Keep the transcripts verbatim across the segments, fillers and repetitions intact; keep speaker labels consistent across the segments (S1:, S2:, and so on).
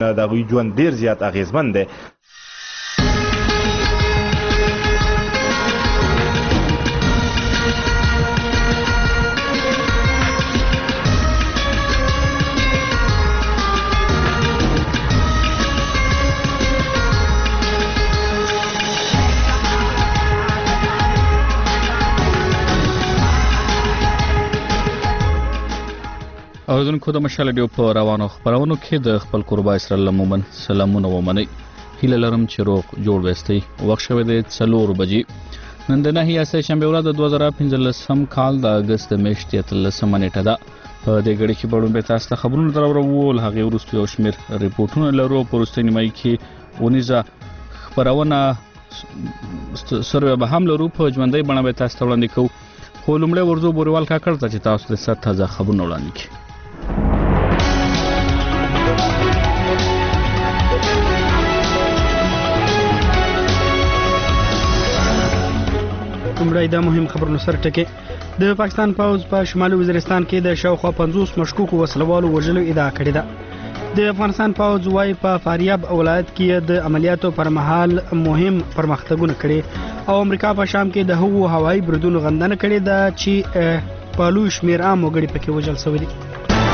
S1: د هغوی ژوند ډېر زیات اغېزمن دی.
S2: اوریدونکو د مشال ډیو په روانو خبرونو کې د خپل قربا اسرائیل مومن سلامونه ومني. هیله لرم چې روغ جوړ وستئ. وخت شوی دی څلور بجې. نن د نهي اسې شنبه ورځ د دوه زره پنځلسم کال د اگست میاشتې اتلسمه نیټه ده. په دې غړي کې بړوم به تاسو ته خبرونه درورول. هغه وروسته یو شمېر ریپورتونه لرو. په وروستي نیمایي کې ونیزه خبرونه سره به هم لرو. په ژوندۍ بڼه به تاسو ته وړاندې کوو. خو لومړی ورځو بوروال کاکړ ته چې تاسو د ست تازه خبرونه وړاندې کړئ.
S3: کومړی دا مهم خبرونه سره ټکی. د پاکستان پوځ په شمالي وزیرستان کې د شاوخوا پنځوس مشکوکو وسلوالو وژلو ادعا کړې ده. د افغانستان پوځ وايي په فاریاب ولایت کې د عملیاتو پر مهال مهم پرمختګونه کړي او امریکا په شام کې د هغو هوایي بریدونو غندنه کړې ده چې په لوی شمېر عام وګړي پکې وژل شوي دي.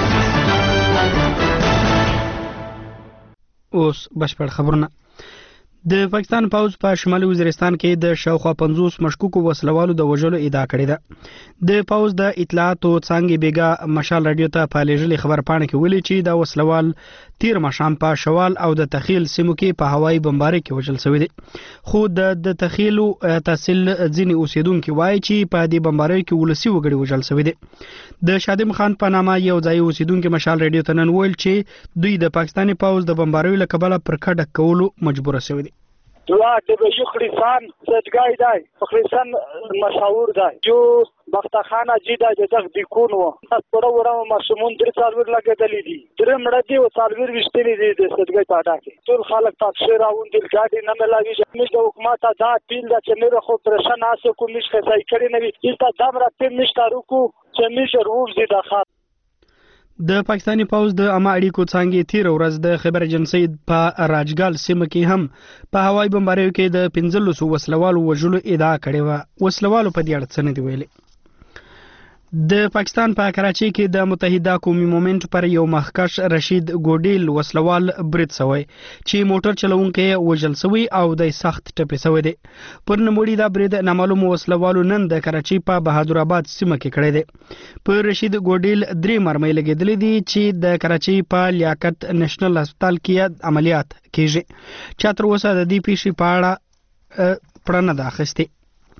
S3: اوس بشپړ خبرونه. د پاکستان پوځ په شمالي وزیرستان کې د شاوخوا پنځوس مشکوکو وسلوالو د وژلو ادعا کړې ده. د پوځ د اطلاعاتو څانګې بیګا مشال رادیو ته په لېږلې خبرپاڼه کې ویلي چې دا وسلوال تیر ماښام په شوال او د تخیل سیمو کې په هوایي بمبارۍ کې وژل شوي دي. خو د تخیلو تحصیل ځینې اوسیدونکي وایي چې په دې بمبارۍ کې ولسي وګړي وژل شوي دي. د شادم خان په نامه یو ځای اوسیدونکي مشال رادیو ته نن ویل چې دوی د پاکستاني پوځ د بمباریو له کبله پر کډه کولو مجبور شوي دي.
S4: دوا د یخریسان زدګای دی فخریسان مشهور دی جو بختخانه جیدا د دغ دی کونو سره ورو مسمون در څالور لګیدلې دي درې مړه دي او څالور وشتلې دي د زدګای په اډه کې ټول خلک تاسو راوون دل ګاډي نه ملاوي چې د حکومت دا پیل د چنیر خو پرشن اسه کوم مش خسای کړی نه وي چې دا دمر په مشتارو کو چې مشر وو زیدا خاط.
S3: د پاکستاني پوځ د عامه اړیکو څانګې تیر ورځ د خبر ایجنسی په راجګال سیمه کې هم په هوایي بمباریو کې د پنځلس وسلوالو وژلو ادعا کړې و. وسلوالو په دې اړه څه نه دی ویلي. د پاکستان په کراچۍ کې د متحده قومي مومنټ پر یو مخکش رشید ګوډیل وسلوال برید شوی چې موټر چلونکی وژل شوی او د سخت ټپي شوی دی. پر نوموړي دا برید نامعلوم وسلوالو نن د کراچۍ په بهادر آباد سیمه کې کړی دی. پر رشید ګوډیل درې مرمۍ لګېدلې دي چې د کراچۍ په لیاقت نېشنل هسپتال کې عملیات کیږي. چا تر اوسه د دې پیښې په اړه پړنه ده اخیستې.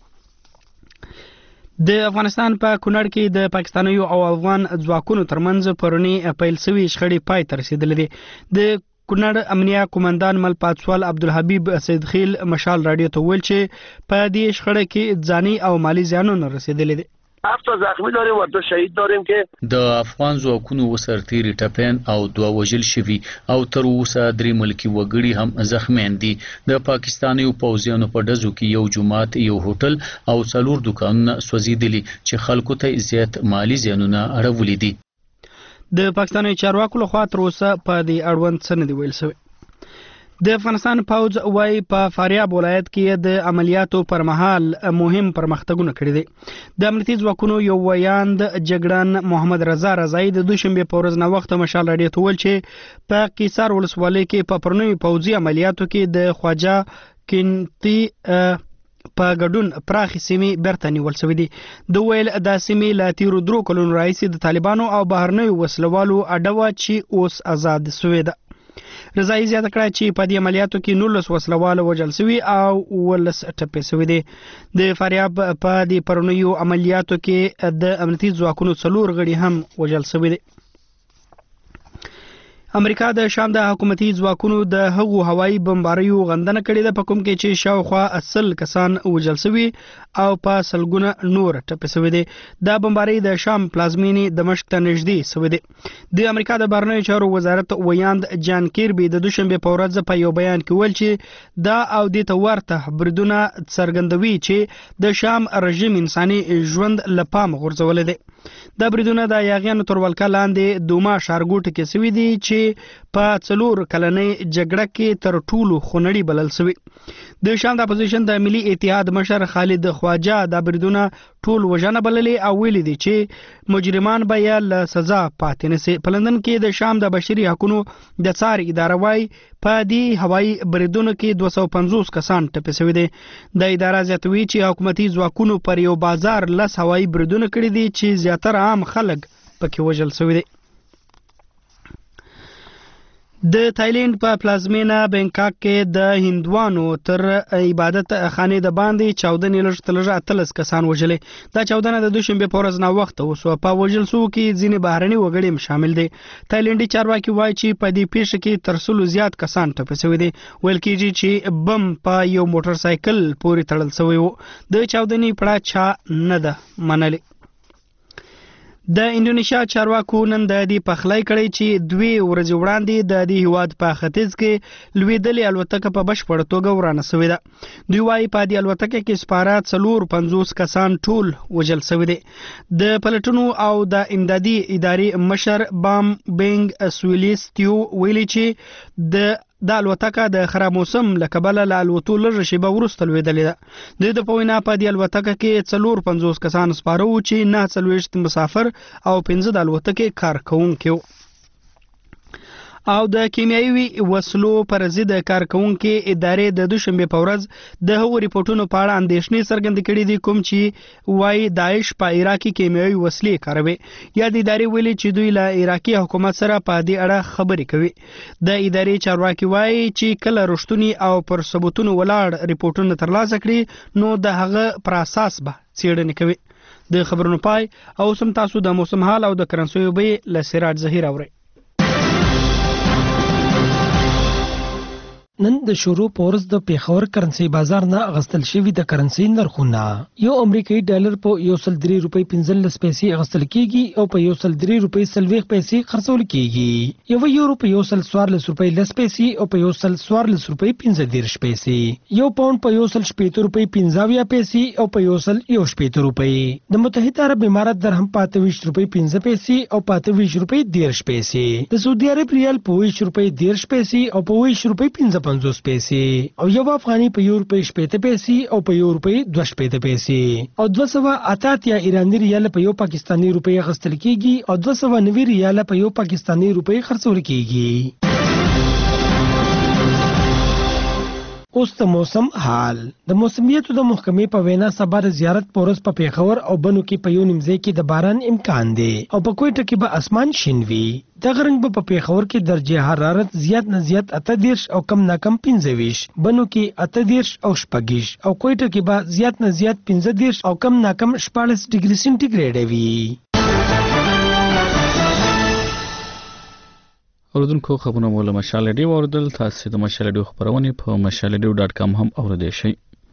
S3: د افغانستان په کونړ کې د پاکستانیو او افغان ځواکونو ترمنځ پرونی پیل شوي شخړې پای ته رسیدلې دي. د کونړ امنیه قومندان مل پاتسوال عبدالحبیب سیدخیل مشال رادیو ته ویل چې په دې شخړه کې ځاني او مالی زیانونه رسیدلې دي.
S5: هفت زخمی داریم و دو شهید داریم که
S2: د افغان ځواکونو وسرتيري ټپيان او دوه وژل شوي او تر اوسه درې ملکی وګړي هم زخمیان دي. د پاکستاني پوځیانو په ډزو کې یو جماعت یو هوټل او څلور دکانونه سوځېدلي چې خلکو ته زیات مالی زیانونه اړولي دي.
S3: د پاکستاني چارواکو لخوا تر اوسه په دې اړوند څه نه دی ویل شوی. د افغانستان پوځ وايي په فاریاب ولایت کې د عملیاتو پر مهال مهم پرمختګونه کړي دي. د امنیتي ځواکونو یو ویاند جګړن محمد رضا رضایي د دوشنبه په ورځ نه وخت مشال رادیو ته ویل چې په قیصار ولسوالۍ کې په پرنوي پوځي عملیاتو کې د خواجه کینتی په ګډون پراخي سیمې برته نیول شوې دي. د ویل د سیمې لا تیرو درو کلونو راهیسې د طالبانو او بهرنیو وسلوالو اډوه چې اوس آزاد شوې ده. رضایي زیاته کړه چې په دې عملیاتو کې نولس وسلوال وژل شوي او ولس ټپي شوي دي. د فاریاب په دې پرونیو عملیاتو کې د امنیتي ځواکونو څلور غړي هم وژل شوي دي. امریکا د شام د حکومتي ځواکونو د هغو هوایي بمباریو غندنه کړې ده په کوم کې چې شاوخوا اصل کسان وژل شوي او په سلګونه نور ټپي شوي دي. دا بمبارۍ د شام پلازمینې دمشق ته نږدې شوې دي. د امریکا د بهرنیو چارو وزارت ویاند جان کیربي د دوشنبه په ورځ په یو بیان کې ویل چې دا او د ته ورته بریدونه څرګندوي چې د شام رژیم انساني ژوند له پامه غورځولی دی. دا بریدونه د یاغیانو تر ولکه لاندې دوما ښارګوټي کې سوي دي چې په څلور کلنۍ جګړه کې تر ټولو خونړي بلل سوي. د شام د اپوزیشن د ملي اتحاد مشر خالد خواجه دا بریدونه ټول وژنه بللې او ویلي دي چې مجرمان به یې له سزا پاتې نشي. په لندن کې د شام د بشري حقوقو د څار اداره وايي په دې هوایي بریدونو کې دوه سوه پنځوس کسان ټپي شوي دي. د اداره زیاتوي چې حکومتي ځواکونو پر یو بازار لس هوایي بریدونه کړي دي چې زیاتره عام خلک پکې وژل شوي دي. د تایلند په پلازمینه بینکاک کې د هندوانو تر عبادت خانې د باندې چاودنې لږ تر لږه اتلس کسان وژلې. دا چاودنه د دوشنبې په ورځ ناوخته وسوه. په وژل شوو کې ځینې بهرني وګړي هم شامل دي. تایلندي چارواکي وایي چې په دې پیښه کې تر سلو زیات کسان ټپي شوي دي. ویل کېږي چې بم په یو موټر سایکل پورې تړل شوی و. د چاودنې پړه چا نه ده منلې. د انډونیشیا چارواکو نن د دې پخلی کړی چې دوی ورځې وړاندې د دې هیواد په ختیځ کې لوېدلې الوتکه په بشپړه توګه ورانه شوې ده. دوی وایي په دې الوتکه کې سپاره څلور پنځوس کسان ټول وژل شوي دي. د پلټنو او د امدادي ادارې مشر بام بینګ سویلیستیو ویلي چې د دا الوتکه د خراب موسم له کبله له الوتو لږه شیبه وروسته لوېدلې ده. د ده په وینا په دې الوتکه کې څلور پنځوس کسان سپاره وو چې نه څلوېښت مسافر او پنځه د الوتکې کار کوونکي وو. او د کیمیاوي وسلو پر ضد کارکونکو ادارې د دوشنبه په ورځ د هغو ریپورتونو په اړه اندېښنې څرګندې کړې دي کوم چې وايي داعش په عراق کې کیمیاوي وسلې کاروي. یا د ادارې ویلي چې دوی له عراقي حکومت سره په دې اړه خبرې کوي. د ادارې چارواکي وايي چې کله رښتونی او پر ثبوتونو ولاړ ریپورتونه ترلاسه کړي نو د هغه پر اساس به څېړنې کوي. د خبرونو پای او سم تاسو د موسم حال او د کرنسیو بیې له سراج ظهیر اورئ.
S6: نن د شروع پورز د پیښور کرنسي بازار نه اغستل شوی د کرنسي نرخونه یو امریکایي ډالر په یو سل درې روپۍ پنځلس پیسې اغستل کیږي او په یو سل درې روپۍ څلوېښت پیسې خرڅول کیږي. یو یورو په یو سل څوارلس روپۍ لس پیسې او په یو سل څوارلس روپۍ پنځه دېرش پیسې. یو پاونډ په یو سل شپېته روپۍ پنځه اویا پیسې او په یو سل یو شپېته روپۍ. د متحده عرب امارات درهم په اته ویشت روپۍ پنځه پیسې او په اته ویشت روپۍ دېرش پیسې. د سعودي عرب ریال په ویشت روپۍ دېرش پیسې او په ویشت روپۍ پنځه پنځوس پیسې او یو افغاني په یو روپۍ شپېته پیسې او په یو روپۍ دوه شپېته پیسې او دوه سوه اته اتیا ایراني ریال په یو پاکستاني روپۍ اخیستل کیږي او دوه سوه نوي ریال په یو پاکستاني روپۍ خرڅول کیږي. اوس د موسم حال. د موسمیاتو د محکمې په وینا سبا د زیارت پورس په پیښور او بنو کې په یو نیمځای کې د باران امکان دی او په کوټه کې به اسمان شین وي. دغه رنګ به په پیښور کې درجه حرارت زیات نه زیات اته دېرش او کم نه کم پنځه ویشت، بنو کې اته دېرش او شپږ او کوټه کې به زیات نه زیات پنځه دېرش او کم نه کم شپاړس ډیګري سنټیګریډ وي.
S2: اوردونکو خبرونه مو له مشال ډیو اوردل. تاسو د مشال ډیو خبرونه په مشال ډیو ډاټ کام هم اوریدئ شئ.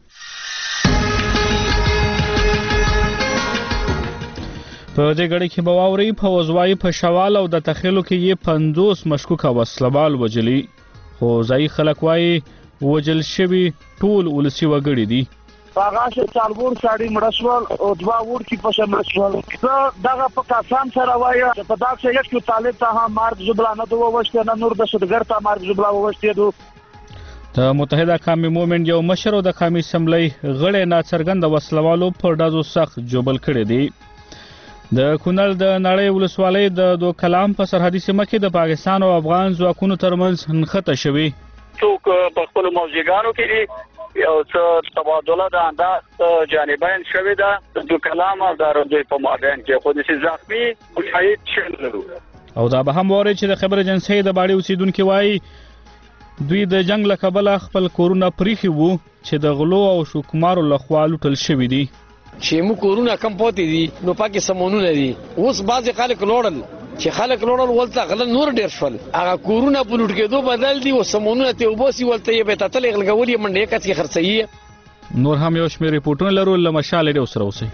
S2: په دې غړي کې به واوري په وزوای په شوال او د تخیلو کې یې پنځوس مشکوک وسلوال وجلی خو ځای خلک وایي وجل شوی ټول ولسی وګړي دي.
S4: هغه څلور ساړي مړسول او دوا ورکی په شمه مړسول زه دغه په کسان سره وایم چې په داسې یو کې طالب ته هم مارک زبلا نه دوه وشته نه نور د شدګر ته مارک زبلا وشته دو.
S2: د متحده قومي مومنت یو مشر او د قومي اسمبلی غړي ناڅرګند وسلوالو په ډازو سخت جوبل کړي دي. د کونړ د نړۍ ولسوالۍ د دو کلام په سرحدي سیمه کې د پاکستان او افغان ځواکونو ترمنځ نښته شوې.
S7: څوک په خپل موضوعګانو کې یو څه تبادله د انداز جانبین شوې ده د کلام او د دوی په مابین کې خو د زخمی او شهید شول.
S2: او دا به هم وره چې د خبر ایجنسی د باړي اوسیدونکو وایي دوی د جنگ له کبله خپل کورونه پریخي وو چې د غلو او شوکمارو لخوا لوټل شوی دي.
S8: چې مو کورونه کم پاتې دي نو پاکي سمونونه دي. اوس بعض خلک لوړل چې خلک لوړل ولته غل نور ډیر شول هغه کورونه په لوټ کېدو بدل دي او سمونونه ته وباسي ولته یې به تتل غلګولې منډه کټ کې خرڅي.
S2: نور هم یو شمېر ریپورتونه لرو له مشال ډیو سره اوسئ.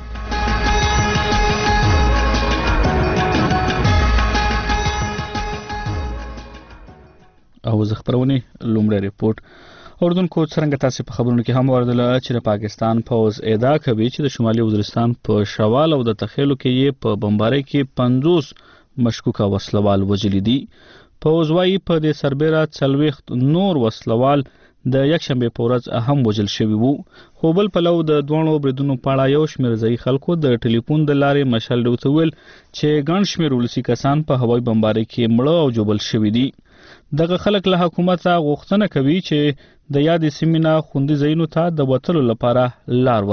S2: او زه خبرونه لومړی ریپورت. اردن کو څنګه تاسو په خبرونو کې هم واردله چې د پاکستان پوز ادعا کوي چې د شمالي وزیرستان په شوال او د تخیلو کې یې په بمبارۍ کې پنځوس مشکوکه وسلوال وژلي دي. پوز وايي په دې سربېره څلوېښت نور وسلوال د یکشنبه په ورځ هم وژل شوي وو. خو بل پلو د دوه بریدونو په اړه یو شمېر ځایي خلکو د ټلیفون د لارې مشال ډوته ویل چې ګڼ شمېر ولسي کسان په هوایي بمبارۍ کې مړه او جوبل شوي دي. دغه خلک له حکومت غوښتنه کوي چې د یادې سیمې نه خوندي ځایونو ته د وتلو لپاره لار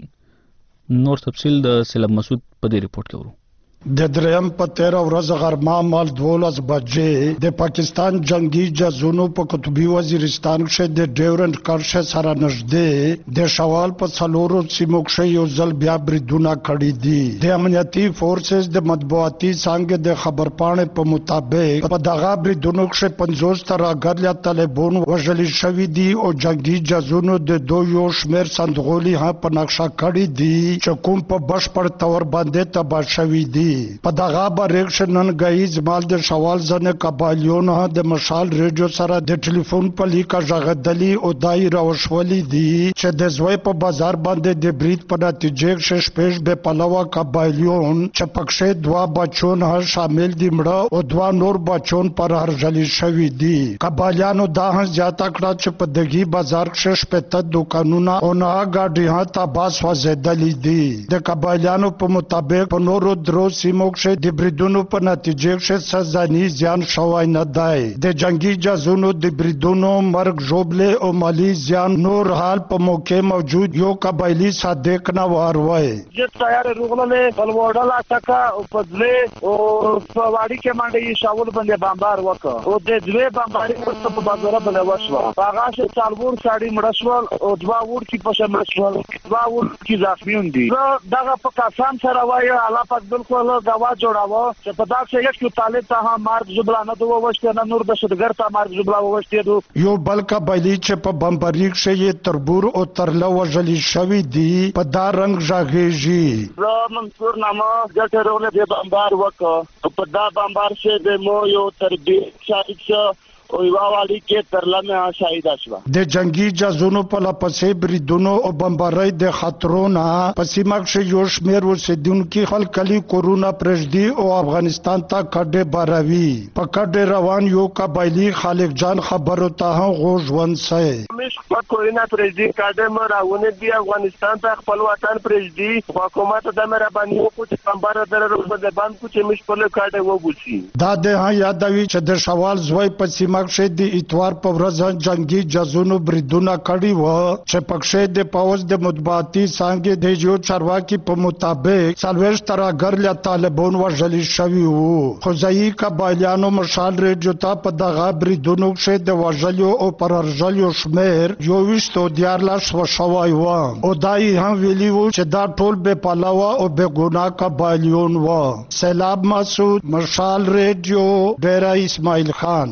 S2: ورکړي. نور تفصیل د سلام مسعود په دې ریپورت کې ورو.
S9: د دریم په تیره ورځ غرمه مال دولس بجې د پاکستان جنگي جهازونو په قطبي وزیرستان کې د ډیورنټ کرښې سره نږدې د شوال په څلورو سیمو کې یو ځل بیا بریدونه کړي دي. د امنیتي فورسز د مطبوعاتي څانګې د خبرپاڼې په مطابق په دغه بریدونو کې پنځوس ترهګر طالبان وژل شوي دي او جنگي جهازونو د دوه یو شمېر صندوقلي هم په نقشه کړي دي چې کوم په بشپړ تور باندې تباه شوي دي. په دغه بریښ نن غیز مال د شوال ځنه قبایلیون د مشال ریډیو سره د ټلیفون په لیکه ژغدلی او دای راوښولې دي چې د زوی په بازار باندې د برید په نتیجه کې شپږ به پلوه قبایلیون چې پکښې دوا بچون هم شامل دي مړه او دوا نور بچون پر هرجلی شوي دي. قبایلیانو دا هم زیاته کړه چې په دغه بازار کې شپږ دکانونه او نه ګاډي هم تباس وزیدلې دي. د قبایلیانو په مطابق په نورو درو سیمو کې د بریدونو په نتیجه کې سزاني زیان شوی نه دی. د جنگي جهازونو د بریدونو مرګ ژوبله او مالی زیان نور حال په موقع موجود یو قبایلی صادق نوار وای.
S4: چې تیار روغله بلوړه لا تکا او پدله او په واړی کې باندې شاول باندې بمبار وکړ او د دوی بمباري په په بازار باندې وشو. هغه چې څلور ساړي مړشول او دوا ور کې په شمړشول دوا ور کې زخمیون دي. دغه په کسان سره وای الله پاک بالکل دوا جوړاوه چې په داسې یک یو طالب ته هم مارک جبلا نه دوه وشته نه نور د شدګر ته مارک جبلا وشته دو
S9: یو بل قبایلی چې په بمباری کې تربور او ترله وژل شوی دی په دا رنگ ژغېږي.
S4: زه منصور نامه ګټه رولې د بمبار وکړ په دا بمبار کې د مو یو تربیه شاهد شو او یو والی کې ترله مې شاهد شو.
S9: د جنگي جهازونو په لپسې بریدونو او بمبارۍ د خطرونه په سیمه کې یو شمېر اوسیدونکي خلک کلی کورونا پرېږدي او افغانستان ته کډې باروي. په کډې روان یو قبایلی خالق جان خبرو ته هم غوږ ونیسئ.
S5: موږ په کورونا پرېږدي کډې مو راونه دي افغانستان ته خپل وطن پرېږدي حکومت د مې را باندې وکړي چې بمبار درو په باندې کوچې موږ په کډې وبوسي.
S9: دا د یادوي چې د شوال زوی په سیمه کې د اتوار په ورځ جنگي جهازونو بریدونه کړي و چې پکښې د پوز د مطبوعاتي څانګې د یو چارواکي په مطابق څلوېښت ترهګر له طالبان وژل شوي وو. خو ځایي قبایلیانو مشال ریډیو ته په دغه بریدونو کې د وژلو او پر هرژلو شمېر یوویشت او دیارلس وشوی و او دا یې هم ویلي وو چې دا ټول بې پلوه او بې ګناه قبایلیون و. سیلاب مسعود، مشال ریډیو، ډیره اسماعیل خان.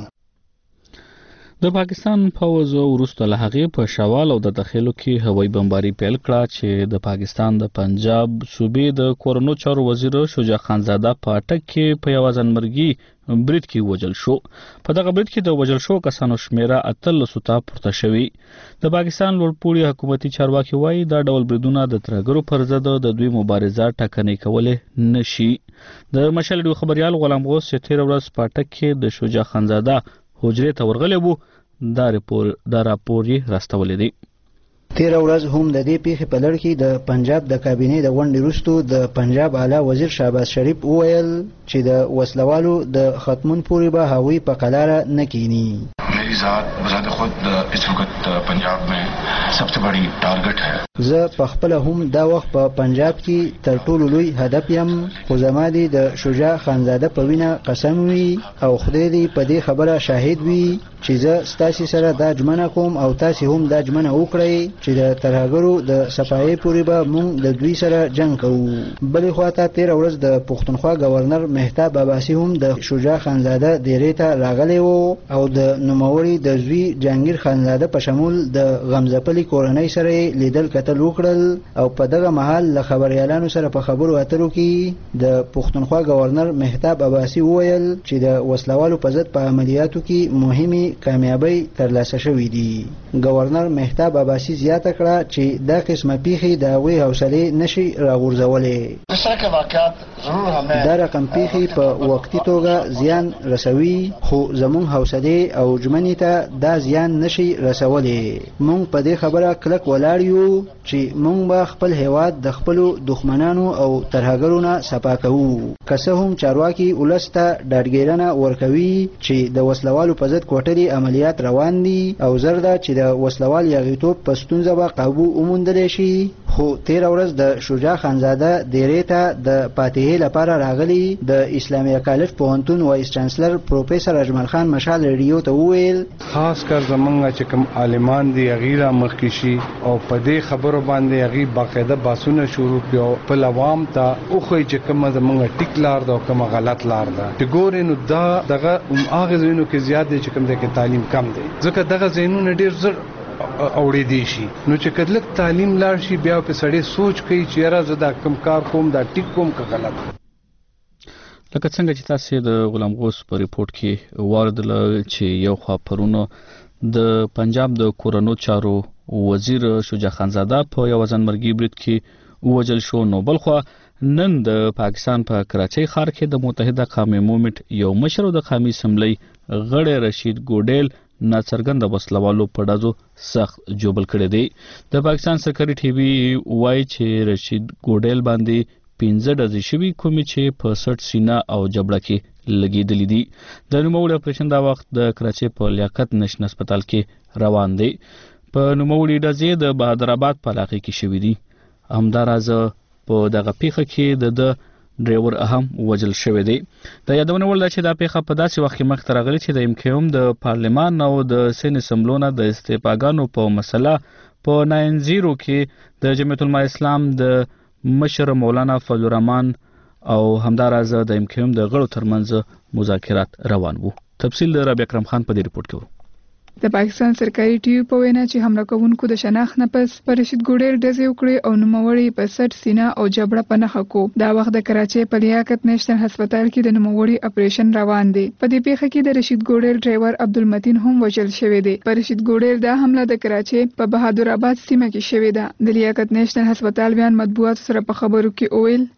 S2: د پاکستان پوز وروسته له هغې په شوال او د داخلو کې هوایي بمباري پیل کړه چې د پاکستان د پنجاب صوبې د کورونو چارو وزیر شجاع خانزاده په اټک کې په یوه ځانمرګي برید کې وژل شو. په دغه برید کې د وژل شو کسانو شمیره اتلسو ته پورته شوي. د پاکستان لوړپوړي حکومتي چارواکي وایي دا ډول بریدونه د ترهګرو پر ضد د دوی مبارزه ټکنۍ کولی نشي. د مشال ډیو خبریال غلام غوث چې تېره ورځ په اټک کې د شجاع خانزاده حجرې ته ورغلی وو دا راپور دا راپور یې راستولی دی.
S10: تیره ورځ هم د دې پیښې په لړ کې د پنجاب د کابینې د غونډې وروسته د پنجاب اعلی وزیر شهباز شریف وویل چې د وسلوالو د ختمون پورې به هغوی په قلاره نه کینی.
S11: मेरी ذات बज़ात खुद इस वक्त पंजाब में सबसे बड़ी टारगेट है.
S10: زه په خپل هم دا وخت په پنجاب کې تر ټولو لوی هدف یم خو زما دی د شجاع خانزاده په وینه قسم وي او خدای دې په دې خبره شاهد وي چې زه ستاسو سره دا ژمنه کوم او تاسو هم دا ژمنه وکړئ چې د ترهګرو د صفایي پورې به موږ د دوی سره جنگ کوو. بلې خواته تېره ورځ د پښتونخوا گورنر مهتاب عباسي هم د شجاع خانزاده دیرې ته راغلی و او د نوموړي د زوی جهانګیر خانزاده په شمول د غمزپلي کورنۍ سره لیدل کتل وکړل او په دغه مهال له خبريالانو سره په خبرو اترو کې د پښتونخوا گورنر مهتاب عباسي وویل چې د وسلوالو په ضد په عملیاتو کې مهمه کامیابی ترلاسه شوې دي. گورنر مهتاب عباسي زیاته کړه چې دا قسمه پیښې د هغوی حوصله نشي راغورځولې. دا رقم پیښې په وقتی توګه زیان رسوي خو زمون حوصله او جمنی ته دا زیان نشي رسولې. مونږ په دې خبره کلک ولاړ یو چې مونږ به خپل هیواد د خپل دښمنانو او ترهګرو نه صفا کوو. که څه هم چارواکي ولسته ډاډګیرنه ورکوي چې د وسلوالو په ضد کوټلي عملیات روان دي او زر ده چې د وسلوال یاغیتوب په ستونزه به قابو وموندلی شي، خو تېره ورځ د شجاع خانزاده دیرې ته د فاتحې لپاره راغلي د اسلامي کالج پوهنتون وایس چانسلر پروفیسر اجمل خان مشال ریډیو ته وویل
S12: خاص کر زمونږ چې کوم عالمان دي هغې را مخکې شي او په دې خبرو باندې هغې باقاعده بحثونه شروع کړي او خپل عوام ته وښایي چې کومه زمونږ ټیک لار ده او کومه غلط لار ده. چې ګورې نو دا دغه هغه ځایونو کې زیات دی چې کوم دی کې تعلیم کم دی، ځکه دغه ځایونه ډېر زر اوړېدی شي. نو چې کله تعلیم لاړ شي بیا په سړی سوچ کوي چې یاره زه دا کوم کار کوم دا ټیک کوم که غلط.
S2: لکه څنګه چې تاسو د غلام غوث په ریپورت کې واردله چې یو خوا پرونه د پنجاب د کورونو چارو وزیر شجاع خانزاده په یو ځانمرګي برید کې ووجل شو، نو بل خوا نن د پاکستان په کراچۍ ښار کې د متحده قومي مومنټ یو مشر د قومي اسمبلی غړی رشید ګوډیل ناڅرګند وسلوالو په ډزو سخت جوبل کړی دی. د پاکستان سرکاري ټي وي وایي چې رشید ګوډیل باندې پنځه ډزې شوي کومې چې په سټ سینه او جبړه کې لګېدلې دي. د نوموړي اپریشن دا وخت د کراچۍ په لیاقت نشن هسپتال کې روان دی. په نوموړي ډزې د بهادرآباد په علاقې کې شوي دي. همداراز په دغه پیښه کې د د ډرایور اهم وجل شوی دی. د یادونه وړ ده چې دا پیښه په داسې وخت کې مخته راغلې چې د ام کیو ام د پارلمان او د سین اسمبلونه د استعفاګانو په مسله په ناین زیرو کې د جمعیت العلماء اسلام د مشر مولانا فضل الرحمن او همداراز د ام کیو ام د غړو ترمنځ مذاکرات روان وو. تفصیل د ربیع اکرم خان په دې ریپورت کې ورو.
S13: د پاکستان سرکاري ټي وي په وینا چې حمله کوونکو د شناخت نه پس پر رشید ګوډیل ډزې وکړې او نوموړي په سټ سینه او جبړه په نښه کو. دا وخت د کراچۍ په لیاقت نشنل هسپتال کې د نوموړي اپریشن روان دی. په دې پیښه کې د رشید ګوډیل ډرایور عبدالمتین هم وژل شوی دی. پر رشید ګوډیل دا حمله د کراچۍ په بهادرآباد سیمه کې شوې ده. د لیاقت نشنل هسپتال بیان مطبوعات سره په خبرو کې اویل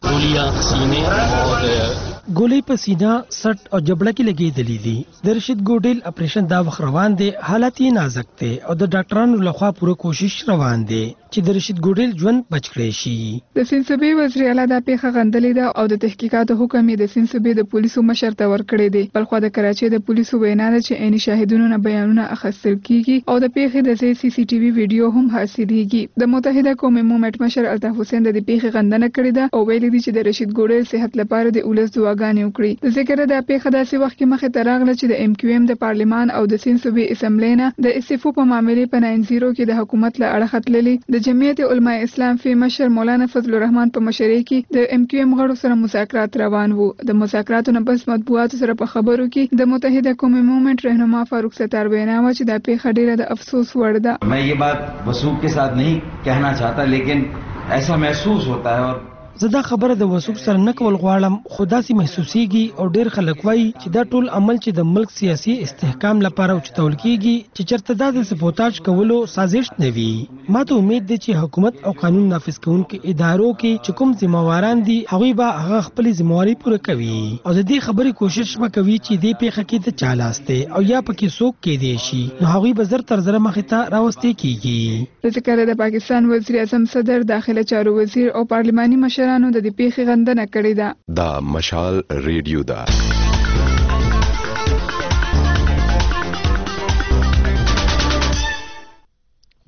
S6: ګولې په سینه سټ او جبړه کې لګېدلې دي. د رشید ګوډیل اپریشن دا وخت روان دی، حالت یې نازک دی او د ډاکټرانو لخوا پوره کوشش روان دی چې د رشید ګوډیل ژوند بچ کړی شي.
S13: د سیند صوبې وزیر اعلی دا پیښه غندلې ده او د تحقیقاتو حکم یې د سیند صوبې د پولیسو مشر ته ورکړی دی. بلخوا د کراچۍ د پولیسو وینا ده چې عیني شاهدونو نه بیانونه اخیستل کیږي او د پیښې د ځای سی سی ټي وي ویډیو هم حاصلېږي. د متحده قومي مومنټ مشر الطاف حسین د پیښې غندنه کړې ده او ویلي دي چې د رشید ګوډیل صحت لپاره د ولس دعاګانې وکړي. د ذکر د پیښه داسې وخت کې مخې ته راغله چې د ام کیو ام د پارلمان او د سیند صوبې اسمبلی نه د استعفو په معاملې په ناین زیرو کې د حکومت له اړخه تللې. د جمعیت علماء اسلام فی مشر مولانا فضل الرحمن په مشرۍ کې د ام کیو ام غړو سره مذاکرات روان وو. د مذاکراتو نه پس مطبوعاتو سره په خبرو کې د متحده قومي مومنټ رهنما فاروق ستار وینا و چې دا پیښه ډیره د افسوس وړ ده.
S14: मैं ये बात वसूख के साथ नहीं कहना चाहता लेकिन ऐसा महसूस होता है और
S6: زه دا خبره د وسوک سره نه کول غواړم، خو داسې محسوسیږي او ډیر خلک وایي چې دا ټول عمل چې د ملک سیاسي استحکام لپاره اوچتول کیږي چې چېرته دا د سبوتاج کولو سازش نه وي. ما ته امید دی چې حکومت او قانون نافذ کوونکو ادارو کې چې کوم ذمہواران دي هغوی به هغه خپل ذمہواري پوره کوي او د دې خبرې کوشش به کوي چې دې پیښه کې د چا لاس دی او یا پکې څوک کېدی شي نو هغوی به زر تر زره مخې ته راوستې کیږي.
S13: ذکر د پاکستان وزیر اعظم صدر داخله چارو وزیر او پارلماني مشر نو د دې پیښې غندنه کړې ده.
S15: دا مشال ریډیو ده.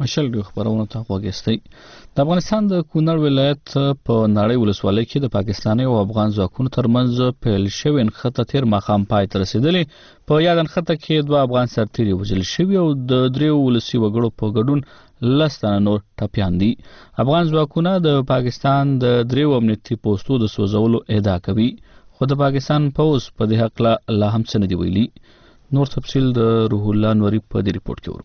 S2: مشل ډیو خبرونه ته وګستئ. د افغانستان د کونړ ولایت په نړۍ ولسوالۍ کې د پاکستاني او افغان ځواکونو ترمنځ پیل شوی نښته تیر ماښام پای ته رسیدلې. په یاد نښته کې دوه افغان سرتیري وژل شوي او د دریو ولسي وګړو په ګډون لس تنه نور ټپیان دي. افغان ځواکونه د پاکستان د دریو امنیتي پوستو د سوځولو ادعا کوي، خو د پاکستان پوځ په دې حق لا هم څه نه دی ویلي. نور تفصیل د روح الله نوري په دې ریپورت کې ورو.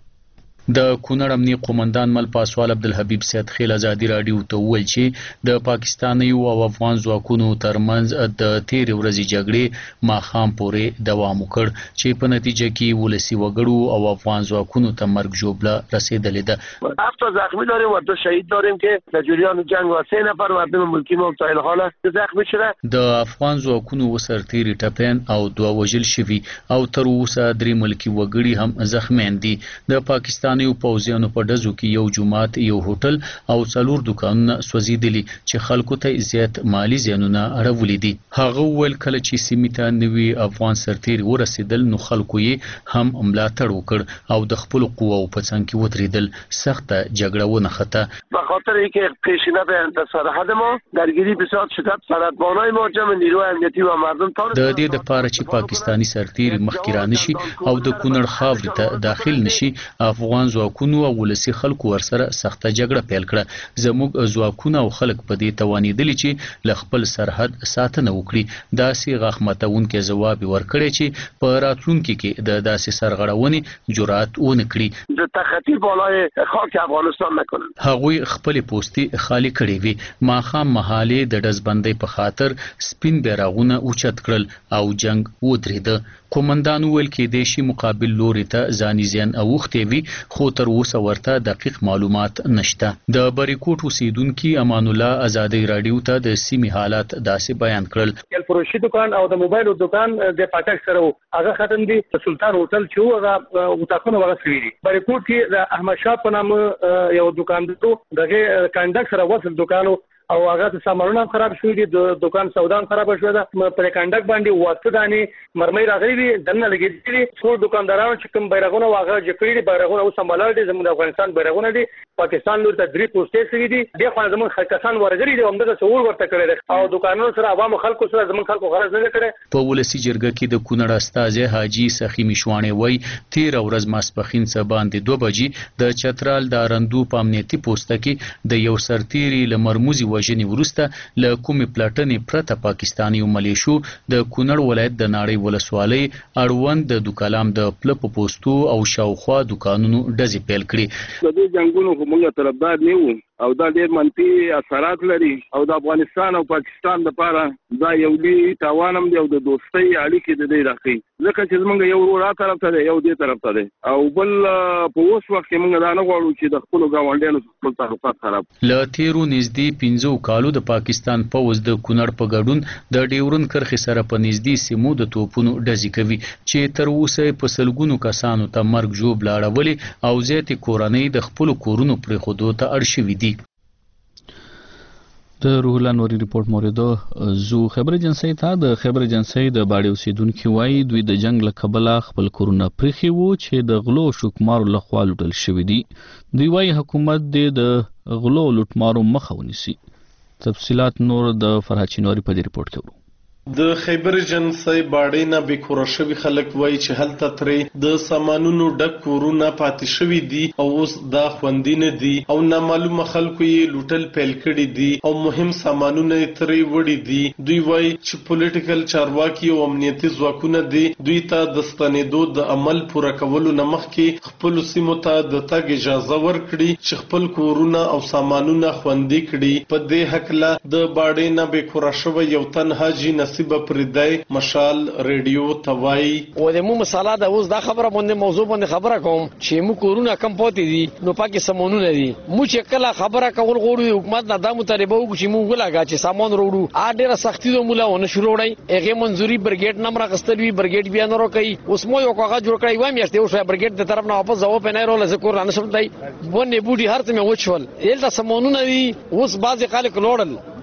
S16: د کونړ امنی قومندان مل پاسوال عبدالحبیب سید خیل ازادي رادیو ته وویل چې د پاکستاني او افغان ځواکونو ترمنځ د تیر ورځې جګړې ماښام پورې دوام وکړ چې په نتیجه کې ولسی وګړو او افغان ځواکونو ته مرګ ژوبله رسیدلې ده.
S5: هفت تا زخمی داریم و دو شهید داریم که در جریان جنگ و سه نفر مردم ملکی مبتلا حال زخمی شده.
S16: د افغان ځواکونو وسرتیري ټپیان او دوه وژل شوي او تر اوسه درې ملکی وګړي هم زخمیان دي. د پاکستان یو پوځیانو په ډزو کې یو جومات، یو هوټل او څلور دکانونه سوځېدلي چې خلکو ته زیات مالی زیانونه اړولي دي. هغه وویل کله چې سیمې ته نوي افغان سرتیري ورسېدل نو خلکو یې هم ملاتړ وکړ او د خپلو قواو په څنګ کې ودرېدل. سخته جګړه ونښته.
S5: به خاطر اینکه پیشینه سرحد ما درگیری بسیار شدت سرحدبانای ما جمع نیروی امنیتی و مردم تا
S16: د دې لپاره چې پاکستانی سرتیري مخکې رانشي او د کونړ خاورې ته داخل نشي، افغان ځواکونو او ولسی خلکو ورسره سخته جګړه پیل کړه. زموږ ځواکونه او خلک په دې توانېدلي چې له خپل سرحد ساتنه وکړي. داسې غاښماتونکي ځواب ورکړی چې په راتلونکي کې د داسې سرغړونې جرأت ونه کړي.
S5: د تخطی بالای خاک افغانستان نکنن.
S16: هغوی خپل پوستې خالی کړې وي. ماښام مهالې د ډزبندۍ په خاطر سپین بیرغونه اوچت کړل او جنگ ودرېده. قومندان وویل کېدای شي مقابل لوري ته ځاني زیان اوښتی وي، خو تر اوسه ورته دقیق معلومات نشته. د بریکوټ اوسیدونکي امان الله ازادي رادیو ته د سیمې حالات داسې بیان کړل.
S17: یل فروشي دکان او د موبایل دکان د پټک سره وو، هغه ختم دي. سلطان هوټل چې هغه وټاکونه وغه سوي دي. بریکوټ کې د احمد شاه په نامه یو دکان دی، دغه کانډک سره وصل دکانو او هغه د سامانونو خراب شوی دي. د دکان سودا خراب شوی ده. پر کانډک باندې واته دانې مرمۍ راغلي دي، دنه لګېدلي دي. ټول دکاندارانو چې کوم بیرغونه واغه جکړي دي، بیرغونه اوس سمبالر دي. زموږ د افغانستان بیرغونه دي. پاکستان لور ته درې پوسټې سوي دي. د خو زموږ کسان ورغلي دي، همدغه څور ورته کړی او دکانونو سره عوام خلکو سره زموږ خلکو غرض نه کړي.
S16: په ولسی جرګه کې د کونړ استازي حاجی سخی مشوانه وای تیر ورځ ماسپخین څه باندې دوه بجې د چترال د رندو په امنیتي پوسټ کې د یو سرتیري لمرموزي وژنې ورسته له کومې پلاټنې پرته پاکستاني ملیشو د کونړ ولایت د ناړۍ ولسوالۍ اړوند د دوکلام د پله په پوستو او شاوخوا دکانونو ډزې پیل کړي.
S5: د دې جنګونو خو موږ طرفدار نه وو او دا ډېر منفي اثرات لري او د افغانستان او پاکستان لپاره دا یو لوی تاوان هم دی او د دوستۍ اړیکې د دې راخي، ځکه چې زموږ یو ورور طرف ته دی یو دې طرف ته دی او بل په اوس وخت کې موږ دا نه غواړو چې د خپلو ګاونډیانو خپل تعلقات خراب.
S16: له تیرو نږدې پنځو کالو د پاکستان پوځ د کونړ په ګډون د ډیورن کرښې سره په نږدې سیمو د توپونو ډزې کوي چې تر اوسه په سلګونو کسانو ته مرګ ژوبله اړولې او زیاتې کورنۍ د خپلو کورونو پرېښودو ته اړ شوي دي.
S2: د روح الله نوري ریپورت موریدو زو خبر ایجنسی ته د خبر ایجنسی د باډي اوسیدونکو وایي دوی د جنگ له کبله خپل کورونه پرخي وو چې د غلو شوکمارو لخوا لوټل شوی دي. دوی وایي حکومت د غلو لوټمارو مخه ونیسي. تفصيلات نور د فرحات چینوري په دې ریپورت کې ورو.
S18: د خیبر ایجنسی باډي نه بیکوره شوي خلک وایي چې هلته ترې د سامانونو ډک کورونه پاتې شوي دي او اوس دا خوندي نه دي او نامعلومه خلکو یې لوټل پیل کړي دي او مهم سامانونه یې ترې وړي دي. دوی وایي چې پولیټیکل چارواکي او امنیتي ځواکونه دي دوی ته د ستنېدو د عمل پوره کولو نه مخکې خپلو سیمو ته د تګ اجازه ورکړي چې خپل کورونه او سامانونه خوندي کړي. په دې هکله د باډي نه بیکوره شوی یو تن حاجي نصیب پردای مشال ریډیو توای
S8: و د مو مثاله د اوس دا خبره باندې موضوع باندې خبره کوم چې مو کورونه کم پاتې دي نو پاکي سمونونه دي. مو چې کله خبره کول غوړو حکومت نه د مطالبه وکړي چې مو ولاګا چې سامان وروړو ا ډیره سختي د مولاونه شروع وړي هغه منځوري برګیټ نمبر غستل وی برګیټ بیا نه روکي. اوس مو یو کاغذ جوړ کړی وای میاشتې اوس برګیټ د طرف نه واپس ځواب نه رول ذکر نه شم دی ونه بوډي هرته مې وچول دلته سمونونه دي. اوس بعضی خلک لوړل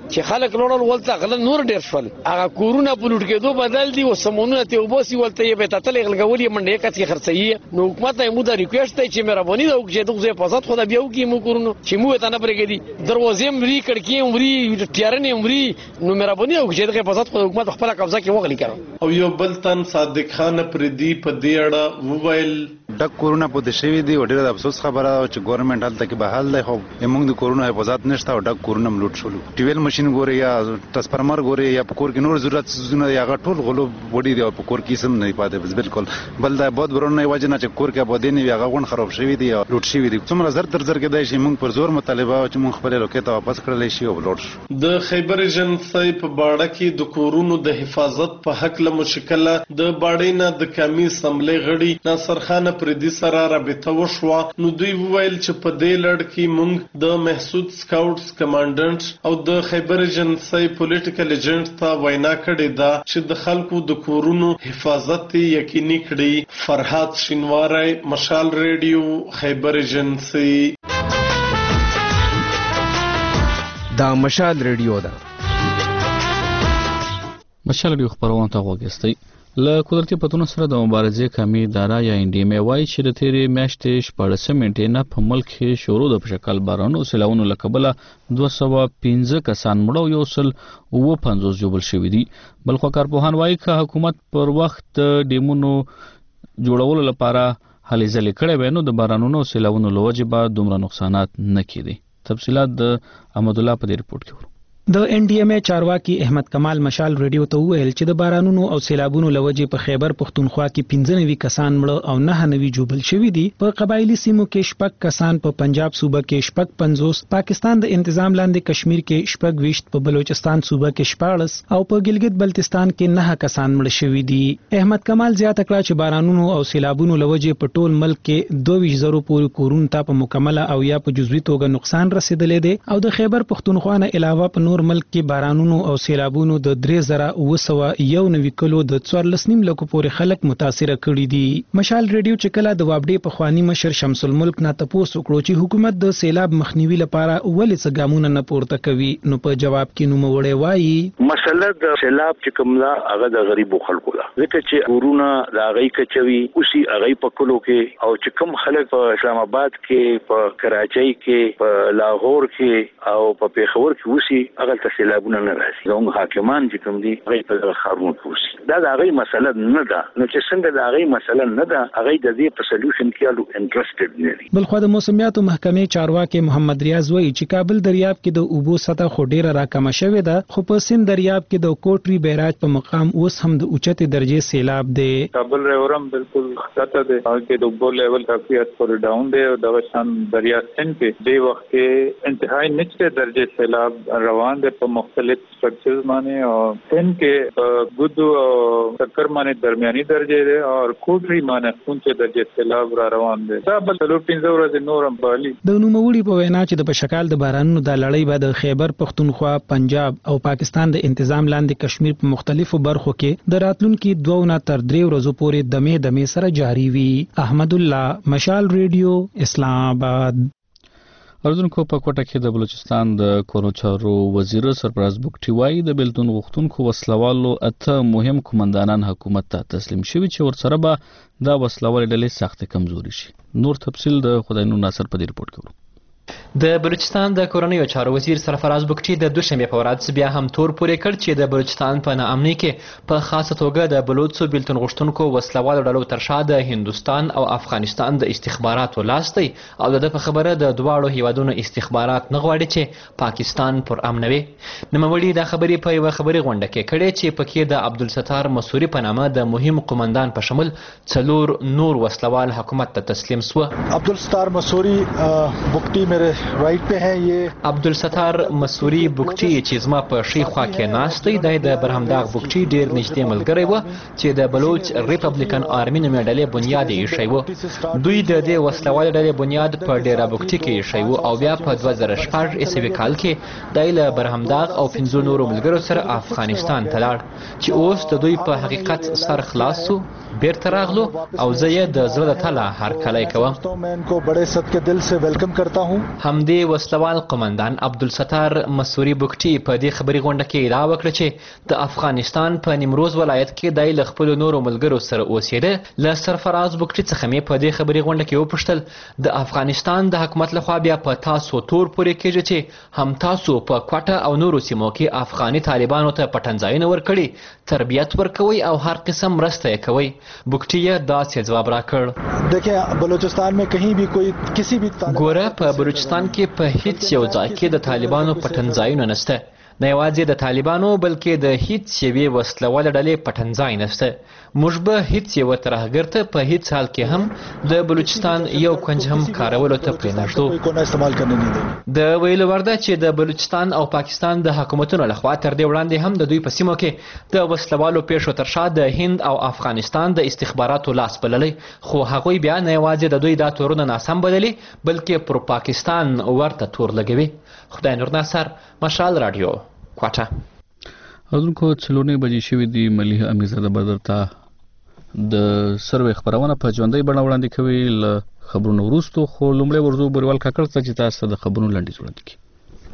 S8: چې خلک لوړل ولته غل نور ډیر شول هغه کورونه په لوټ کېدو بدل دي او سمونونه ته وبوسي ولته یې به تل غلګولې منډه کتي خرڅي نو حکومت ته مو دا ریکوست دی چې مهرباني دا وکړي دغه په ځات خو دا بیا وکړي مو کورونه چې مو ته نه پرېږدي دروازې مري کړکۍ مري ټیارنې مري نو مهرباني وکړي دغه په ځات خو حکومت خپل قبضه کې وغلي کړو
S18: او یو بل تن صادق خان پردي په دې اړه وویل
S19: ډک کورونه په د شوی دی او ډیره د افسوس خبره چې ګورنمنت هلته کې به حل دی خو موږ د کورونو حفاظت نشته او ډک کورونه لوټ شول ټیویل ماشين ګوري یا ټرانسفارمر ګوري یا په کور کې نور ضرورت زونه یا ټول غلو وړي دی او په کور کې سم نه پاتې بس بالکل بل دا بود برونه وجه نه چې کور کې آبادی نه هغه غون خراب شوی دی او لوټ شوی دی څومره زر تر زر کې دی چې موږ پر زور مطالبه چې موږ خپل لوکې ته واپس کړل شي او لوټ شو
S18: د خیبر ایجنسی په باړه کې د کورونو د حفاظت په حق له مشکله د باړې نه د کمی سملې غړي ناصر خان پردي سره رابطه وشوه نو دوی وویل چې په دې لړ کې موږ د محسود سکاوټس کمانډنټ او د خیبر ایجنسی پولیټیکل ایجنټ ته وینا کړې ده چې د خلکو د کورونو حفاظت یقیني کړي فرحات شینواری مشال ریډیو خیبر ایجنسی
S20: دا مشال ریډیو ده
S2: مشال ریډیو خبرونه ته وګورئ له قدرتي پتونو سره د مبارزې کمی اداره یا ان ډي ام وايي چې د تیرې میاشتې شپږ منټې نه په ملک کې شروع د پشکل بارانو سیلاونو لکبله دوه سوه پنځه کسان مړ او یو سل اووه پنځوس جوړل شوي دي بلخو کارپوهان وايي چې حکومت پر وخت ډیمونو جوړولو لپاره هلې ځلې کړې وای نو د بارانونو سیلاونو لوجه به دومره نقصانات نه کېدي تفصيلات د احمد الله په دې رپورت کې ورو
S21: د ان ډي ام ای چارواکي احمد کمال مشال ریډیو ته ویل چې د بارانونو او سیلابونو لوجې په خیبر پختونخوا کې پنځه نوي کسان مړه او نه نوي جوړل شوي دي په قبایلی سیمو کې شپږ کسان په پنجاب صوبه کې شپږ پنځوس پاکستان د انتظام لاندې کشمیر کې شپږ ویشت په بلوچستان صوبه کې شپاړس او په ګلګت بلتستان کې نه کسان مړه شوي دي احمد کمال زیاته کړه چې بارانونو او سیلابونو لوجې په ټول ملک کې دوه ویشت زره پورې کورونو ته په مکمله او یا په جزوي توګه نقصان رسیدلی دی او د خیبر پختونخوا نه علاوه په نور ملک کې باران او سیلابونو د درې زره اوه سوه یو نوي کلو د څوارلس نیم لکو پورې خلک متاثره کړي دي مشال ریډیو چې کله د وابډې په خواني مشر شمس الملک نه تاسو وکړو چې حکومت د سیلاب مخنیوي لپاره ولې څه ګامونه نه پورته کوي نو په جواب کې نو وړي وایي
S22: مسله د سیلاب چې کوم لا هغه د غریبو خلکو ده ځکه چې ورونه د هغه کچوي اوسي هغه په کلو کې او چې کوم خلک په اسلام آباد کې په کراچۍ کې په لاهور کې او په پیښور کې اوسي هغه ته سیلابونه نه راځي زموږ حاکمان چې کوم دي هغه په خارون پوسی دا د هغه مسله نه ده نو چې څنګه د هغه مسله نه ده هغه د دې په سولوشن کې الو انټرېستډ نه دي
S21: بلخو د موسمیاتو محکمې چارواکي محمد ریاض وایي چې کابل دریاب کې د اوبو سطح خو ډیره راکمه شوې ده خو په سند دریاب کې د کوټري بیراج په مقام اوس هم د اوچته درجه سیلاب دی
S23: کابل ریورم بالکل خطر دی او کې د اوبو لیول کافي اسپور ډاون دی او د شان دریا سند کې د وخت کې انتهایی نچته درجه سیلاب روان دی په مختلف स्ट्रक्चर्स माने और टेन के गुद्दू और टक्कर माने दरमियानी दर्जे दे और कोटरी माने ऊंचे दर्जे सैलाब را روان دي دا بل څلور پنځه ورځې نورم بالي
S21: د نوموړي په وینا چې د بشکال د بارانونو د لړۍ بعد خیبر پختونخوا پنجاب او پاکستان د انتظام لاندې کشمیر په مختلفو برخو کې د راتلونکو دوه نه تر درې ورځې پورې دمه دمه سره جاری وي احمد الله مشال ریډیو اسلام آباد
S2: اردوونکو په کوټه کې د بلوچستان د کورو چارو وزیر سرفراز بوکټي وايي د بیلتون غوښتونکو وسلوالو اته مهم قومندانان حکومت ته تسلیم شوي چې ورسره به دا وسلوال ډلې سخت کمزوري شي نور تفصیل د خداینو ناصر په دې رپورت کې ورو
S24: د بلوچستان د کورنیو چارو وزیر سرفراز بوکټي د دوشنبه په ورځ بیا هم تور پورې کړ چې د بلوچستان په ناامنۍ کې په خاصه توګه د بلوچستان بیلتون غوښتونکو وسلوالو ډلو تر شا د هندستان او افغانستان د استخباراتو لاس دی او د په خبره د دواړو هیوادونو استخبارات نه غواړي چې پاکستان پر امن وي نوموړي د خبرې په یو خبري غونډه کې کړې چې پکې د عبدالستار مسوري په نامه د مهم قومندان په شمول څلور نور وسلوال حکومت ته تسلیم شو
S25: عبدالستار مسوري بوکټي میرے رائٹ پہ ہیں یہ
S24: عبدالستار مسوري بوکټي چې زما په شي خوا کې ناشته د برهمداغ بوکټي ډیر نږدې ملګری و چې د بلوچ ریپبلیکن آرمي نومې ډلې بنیاد یې شوی و دوی د دې وسلوال ډلې بنیاد په ډیرا بوکټي کې شوی و او بیا په دوه زره شپږ عیسوي کال کې د له برهمداغ او پنځو نورو ملګرو سره افغانستان ته لاړ چې اوس د دوی په حقیقت سر خلاص شو بیرته راغلو او زه یې د زړه د تله هر کلی کوم
S25: میں ان کو بڑے صد کے دل سے ویلکم کرتا ہوں
S24: د همدې وسلوال قومندان عبدالستار مسوري بوکټي په دې خبري غونډه کې ادعا وکړه چې د افغانستان په نیمروز ولایت کې د له خپلو نورو ملګرو سره اوسېده. له سرفراز بوکټي څخه مې په دې خبري غونډه کې وپوښتل د افغانستان د حکومت لخوا بیا په تاسو تور پورې کېږي چې هم تاسو په کوټه او نورو سیمو کې افغاني طالبانو ته پټنځایونه ورکړي، تربیت ورکوي او هر قسم مرسته یې کوي. بوکټي یې داسې ځواب راکړ:
S25: देखिए बलूचिस्तान में कहीं भी कोई किसी भी
S24: ګوره په بلوچستان کې په هیڅ یو ځای کې د طالبانو پټنځایونه نشته، نه یوازې د طالبانو بلکې د هیڅ یوې وسلواله ډلې پټنځای نشته. موږ به هیڅ یوه ترهګر ته په هیڅ حال کې هم د بلوچستان یو کونج هم کارولو ته پرېنږدو. د ویلو وړ ده چې د بلوچستان او پاکستان د حکومتونو لخوا تر دې وړاندې هم د دوی په سیمو کې د وسلوالو پیښو تر شا د هند او افغانستان د استخباراتو لاس بللی، خو هغوی بیا نه یوازې د دوی دا تورونه ناسم بللي بلکې پر پاکستان ورته تور لګوي. خدای نور ناصر، مشال رادیو، کوټه.
S2: اذنکو څلورنۍ بجې شوې دي. ملي امیرزاده بدر ته د سروې خبرونه په ژوندۍ بڼه وړاندې کوي له خبرونو وروسته، خو لومړی ورځو بریوال کاکړ ته چې تاسو د خبرونو لنډیز وړاندې کړي.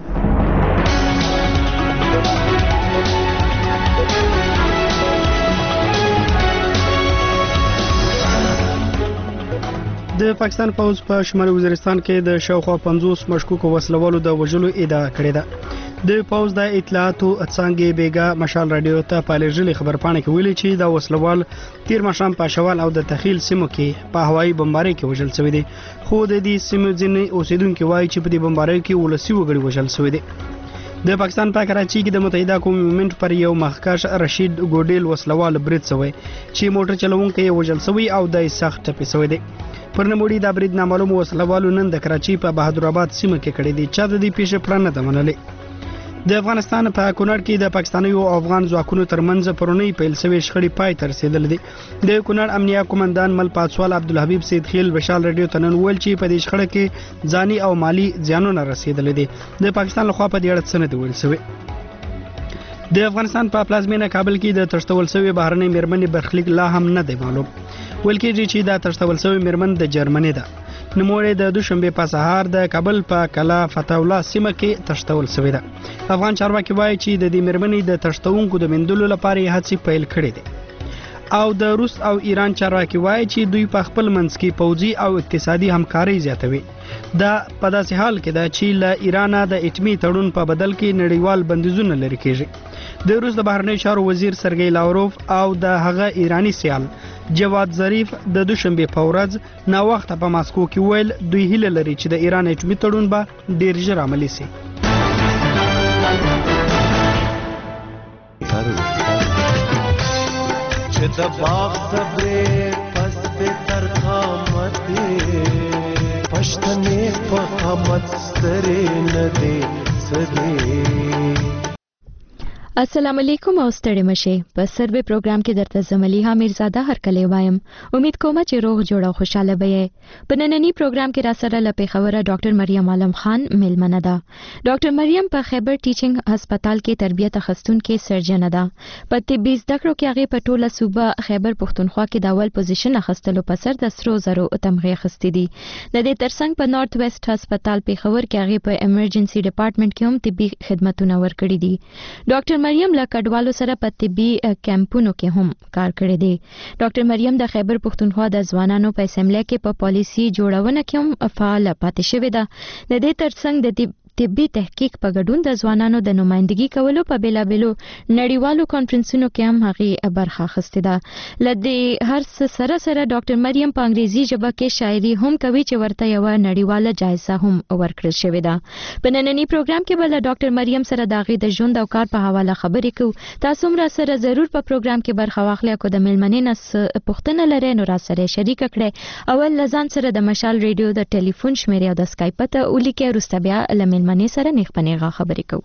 S1: د پاکستان پوځ په شمالي وزیرستان کې د شاوخوا پنځوس مشکوکو وسلوالو د وژلو ادعا کړې ده. د پوځ د اطلاعاتو څانګې بیګا مشال رادیو ته په لېږلي خبرپاڼه کې ویلي چې دا وسلوال تیر ماښام په شوال او د تخیل سیمو کې په هوایي بمبارۍ کې وژل شوی دی، خو د دې سیمو ځینې اوسیدونکو وایي چې په دې بمبارۍ کې ولسي وګړي وژل شوی دی. د پاکستان په کراچي کې د متحده قوم مومنټ پر یو مخکښ رشید ګوډیل وسلوال برید شوی چې موټر چلوونکی یې وژل شوی او د سخت ټپي شوی دی. پر نموړي دا برید نامعلوم وسلوالو نن د کراچي په بهادر آباد سیمه کې کړی دی، چا د دې پیښې پلان نه ده منلې. د افغانستان په کونړ کې د پاکستاني او افغان ځواکونو ترمنځ پرونی پیل شوی شخړې پای ته رسیدلې دي. د کونړ امنیه قومندان مل پاتسوال عبدالحبیب سید خیل بشال رادیو ته نن ویل چې په دې شخړه کې ځاني او مالی زیانونه رسیدلې دي. د پاکستان لخوا په دې اړه څه نه دی ویل شوی. د افغانستان په پلازمینه کابل کې د تشتول شوی بهرنۍ میرمنې برخلیک لا هم نه دی معلوم. ویل کېږي چې دا تشتول شوی میرمن د جرمني ده. نوموړی د دوشنبه په سهار د کابل په کلا فتح الله سیمه کې تشتول شوی ده. افغان چارواکي وایي چې د دې میرمنې د تشتونکو د مندلو لپاره هڅې پیل کړې دي. او د روس او ایران چارواکي وایي چې دوی په خپل منځ کې پوځي او اقتصادي همکاري زیاتوي. دا په داسې حال کې ده چې له ایران د اټمي تړون په بدل کې نړیوال بندیزونه لري کېږي. د روس د بهرنیو چارو وزیر سرګی لاوروف او د هغه ایرانی سیال جواد ظریف د دوشنبه په ورځ نا وخت په ماسکو کې ویل دوی هیله لري چې د ایران اټمي تړون به ډیر ژر عملي شي. چې د باغ صبرې پس به تر قامت پښتنې په قامت سترې نه دی سدي.
S3: السلام علیکم او ستړي مشه. په سروې پروګرام کې درته زملیها میرزاده هر کله وایم. امید کوم چې روغ جوړ او خوشاله به. په نننی پروګرام کې را سره له پیښوره ډاکټر مریم عالم خان میلمنه ده. ډاکټر مریم په خیبر ټیچینګ هسپتال کې تربیت اخیستونکې سرجن ده. په طبي زده کړو کې هغه په ټوله صوبه خیبر پښتونخوا کې د اول پوزیشن اخیستلو په سر د سرو زرو تمغه اخیستې دي. د دې ترڅنګ په نارث ویسټ هسپتال پیښور کې هغه په ایمرجنسي ډپارټمنټ کې هم طبي خدماتونه ورکړي دي. ډاکټر مریم له کډوالو سره په طبي کیمپونو کې هم کار کړی دی. ډاکټر مریم د خیبر پښتونخوا د ځوانانو په اسمبلی کې په پالیسي جوړونه کې هم فعال پاتې شوې ده. د دې ترڅنګ د طبي تحقیق په ګډون د ځوانانو د نمائندګي کولو په بیلابېلو نړیوالو کانفرنسونو کې هم هغه برخه اخیستې ده. له دې هر څه سره سره ډاکټر مریم په انګریزي ژبه کې شاعري هم کوي چې ورته یوه نړیواله جایزه هم ورکړل شوې ده. په نننی پروګرام کې به له ډاکټر مریم سره د هغې د ژوند او کار په حواله خبرې کوو. تاسو هم را سره ضرور په پروګرام کې برخه واخلئ. که د میلمنې نه څه پوښتنه لرئ نو را سره شریکه کړئ. اول له ځان سره د مشال ریډیو د ټلیفون شمیرې او د سکایپ پته ولیکئ. وروسته بیا له میلمنې سره نیغ په نیغه خبرې کوو.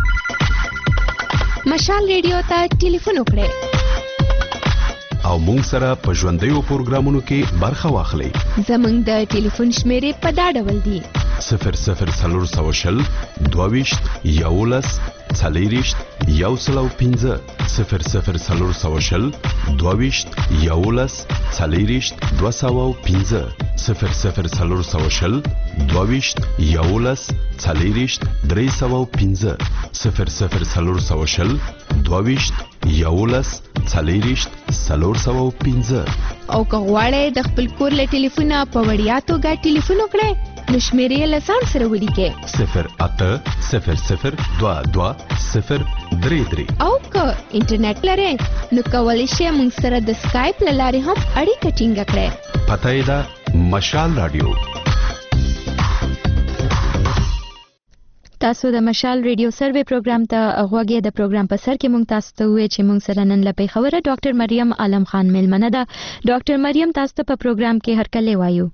S3: مشال ریډیو ته ټلیفون وکړئ
S15: او مونږ سره په ژوندیو پروګرامونو کې برخه واخلئ.
S3: زمونږ د ټلیفون شمیرې په دا ډول دي:
S15: صفر صفر څلور سوه شل دوه ویشت یولس څلېرویشت یو سل او پنځه صفر صفر څلور سوه شل دوهویشت یولس څلېرویشت دوه سوه او پنځه صفر صفر څلور سوه شل دوهویشت یولس څلېرویشت درې سوه او پنځه صفر صفر څلور سوه شل دوهویشت یولس څلېرویشت څلور سوه او پنځه.
S4: او که غواړئ د خپل کور له ټلیفونه په وړیا توګه ټلیفون وکړئ نو شمیرې له ځان سره ولیکئ
S15: صفر اته صفر صفر دوه دوه صفر درې درې.
S4: او که انټرنیټ لرئ نو کولی شئ موږ سره د سکایپ له لارې هم اړیکه ټینګه کړئ.
S15: پته یې ده مشال رادیو.
S3: تاسو د مشال ریډیو سروې پروګرام ته غوږی. د پروګرام په سر کې مونږ تاسو ته وې چې مونږ سره نن لپاره خبره ډاکټر مریم عالم خان ملمنه ده. ډاکټر مریم تاسو ته په پروګرام کې هرکله وایو.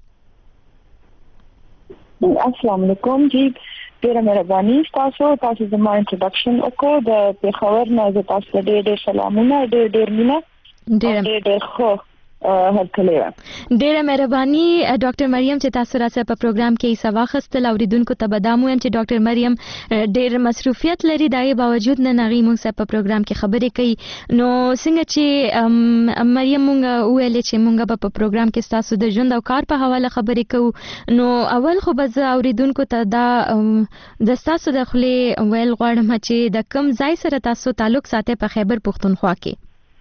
S7: السلام علیکم جی، ډیره مهرباني تاسو تاسو زما انټروډکشن وکړو. د پیښور نه زه تاسو ته ډېر ډېر سلامونه، ډېر ډېر مینه، ډېر ډېر خو هرکله.
S3: ډیره مهرباني ډاکټر مریم چې تاسو راځه په پروګرام کې حصہ واخیستل. اوریدونکو ته بدام وایم چې ډاکټر مریم ډیر مصروفیت لري، دای باوجود نه نغي موږ سره په پروګرام کې خبرې کوي. نو څنګه چې مریم موږ ویل چې موږ په پروګرام کې تاسو د ژوند او کار په حواله خبرې کوو، نو اول خو بز اوریدونکو ته دا د تاسو د خپل ویل غواړم چې د کم ځای سره تاسو تعلق ساتي په خیبر پختونخوا کې.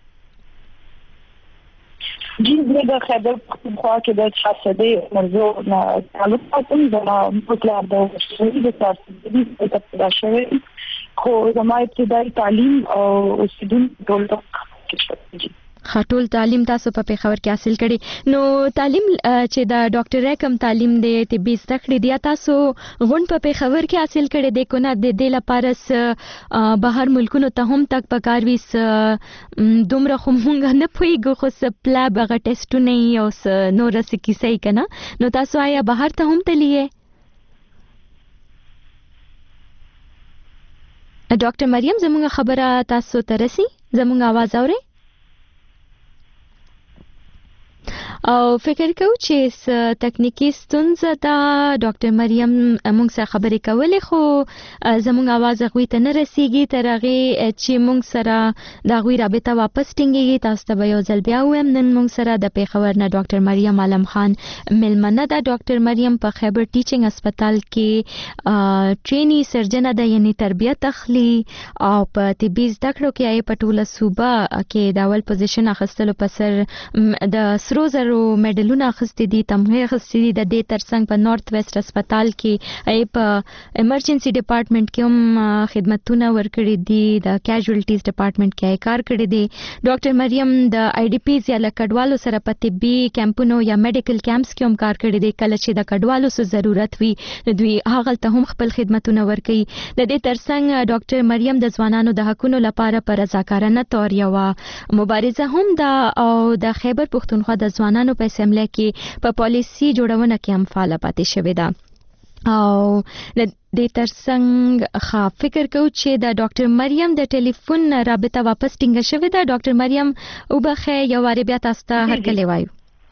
S7: جی زه د خیبر پختونخوا کې د چارسدې مرزو نه تعلق ساتم. زما پلار د شهید د چارسدې په پیدا شوی، خو زما ابتدایي تعلیم او اوسیدونکو ټول کې
S3: خاطول تعلیم تاسو په پیښور کې حاصل کړي. نو تعلیم چې د ډاکټر کم تعلیم دی طبي زده کړې دی تاسو غون په پیښور کې حاصل کړي دی، کو نه د دې لپاره بهر ملکونو ته هم تک پکار ویس دومره خو مونږ نه پوهیږو، خو سپلا بغه ټیسټونه او نور څه کیسې کنه. نو تاسو آیا بهر ته هم تللی؟ ډاکټر مریم زموږ خبره تاسو ته رسي؟ زموږ आवाज اورئ؟ او فکر کوم چې تکنیکی ستونزه دا ډاکټر مریم موږ سره خبرې کولې، خو زموږ आवाज غوي ته نه رسیږي. تر هغه چې موږ سره دا غوي رابطه واپس ټینګيږي تاسو ته یو ځل بیا وایم نن موږ سره د پیښور نه ډاکټر مریم عالم خان ملمنه ده. ډاکټر مریم په خیبر ټیچینګ هسپتال کې ټرینی سرجن ده، یعنی تربیت اخلي او په طبي زده کړو کې یې په ټوله صوبه کې د اول پوزیشن اخیستلو په سر د سرو زرو میډلونه اخیستي دي، تمغه اخیستي دي. د دې ترڅنګ په نارت ویسټ هسپتال کې ای په ایمرجنسي ډپارټمنټ کې هم خدمتونه ورکړي دي، د کیژوالټیز ډپارټمنټ کې کار کړی دی. ډاکټر مریم د آی ډي پیز یا لکډوالو سره په طبي کیمپونو یا میډیکل کیمپس کې هم کار کړی دی. کله چې د کډوالو سره ضرورت وي دوی هغه ته هم خپل خدمتونه ورکړي. د دې ترڅنګ ډاکټر مریم د ځوانانو د حقوقو لپاره پر رضاکارانه تور یو مبارزه هم ده او د خیبر پختونخوا د ځوانانو په اسمبلی کې په پالیسي جوړونه کې هم فعال پاتې شوې ده. او د دې ترڅنګ خا فکر کوم چې د ډاکټر مریم د ټلیفون رابطه واپس ټینګه شوې ده. ډاکټر مریم وبخه یو واره بیا تاسو ته هرکلی وایو.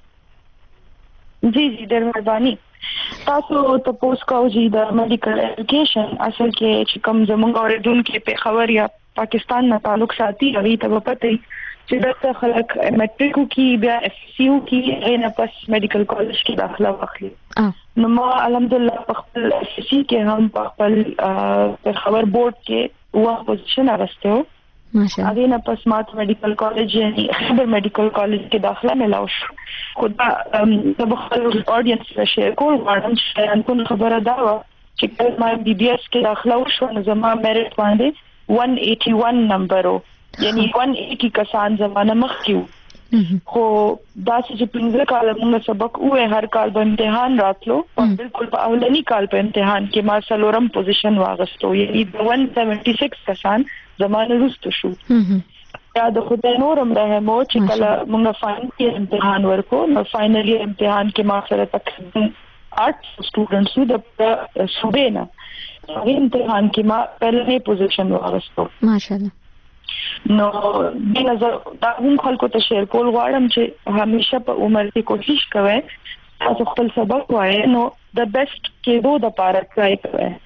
S7: جی جی ډېر مهرباني. تاسو ته پوس کوو چې د میډیکل ایجوکیشن اصل کې چې کوم زموږ اوریدونکو په خبر یا پاکستان نه تعلق ساتي هغه ته پته چې دا خلک میټریکو کې بیا اف سی یو کې نه پس میډیکل کالج کې داخله واخلي. نو ما الحمدلله په خپل اف سی کې هم په خپل په خبر بورډ کې واه پوزیشن اغسته ماشاءالله. هغه نه پس مات میډیکل کالج یعنی خبر میډیکل کالج کې داخله ملاو شو. خدا د خپل اډینس سره شیر کول غواړم چې ان خبره دا و چې کله ما بي بي اس کې داخله وشو نو زما میرټ باندې ایک سو اسی نمبر و، یعنی ایک سو اسی کسان زمانه مخکیو. خو دا چې پنځه کال موږ سبق وې هر کال به امتحان راتلو او بالکل په اولنی کال په امتحان کې ما سلورم پوزیشن واغستو، یعنی ایک سو ستهتر کسان زمانه رستو شو. یا د خدای نورم رحمو چې کله موږ فاینل کې امتحان ورکو نو فاینل امتحان کې ما سره تقریبا آٹھ سټوډنټس د صوبې نه هغه امتحان کې ما پهلنی پوزیشن واغستو ماشاءالله. نو د نظر دا هم خلکو ته شیر کول غواړم چې همیشه په عمر کې کوشش کوئ تاسو خپل سبق وایي نو د بیسټ کېدو د پاره ټرای کوئ.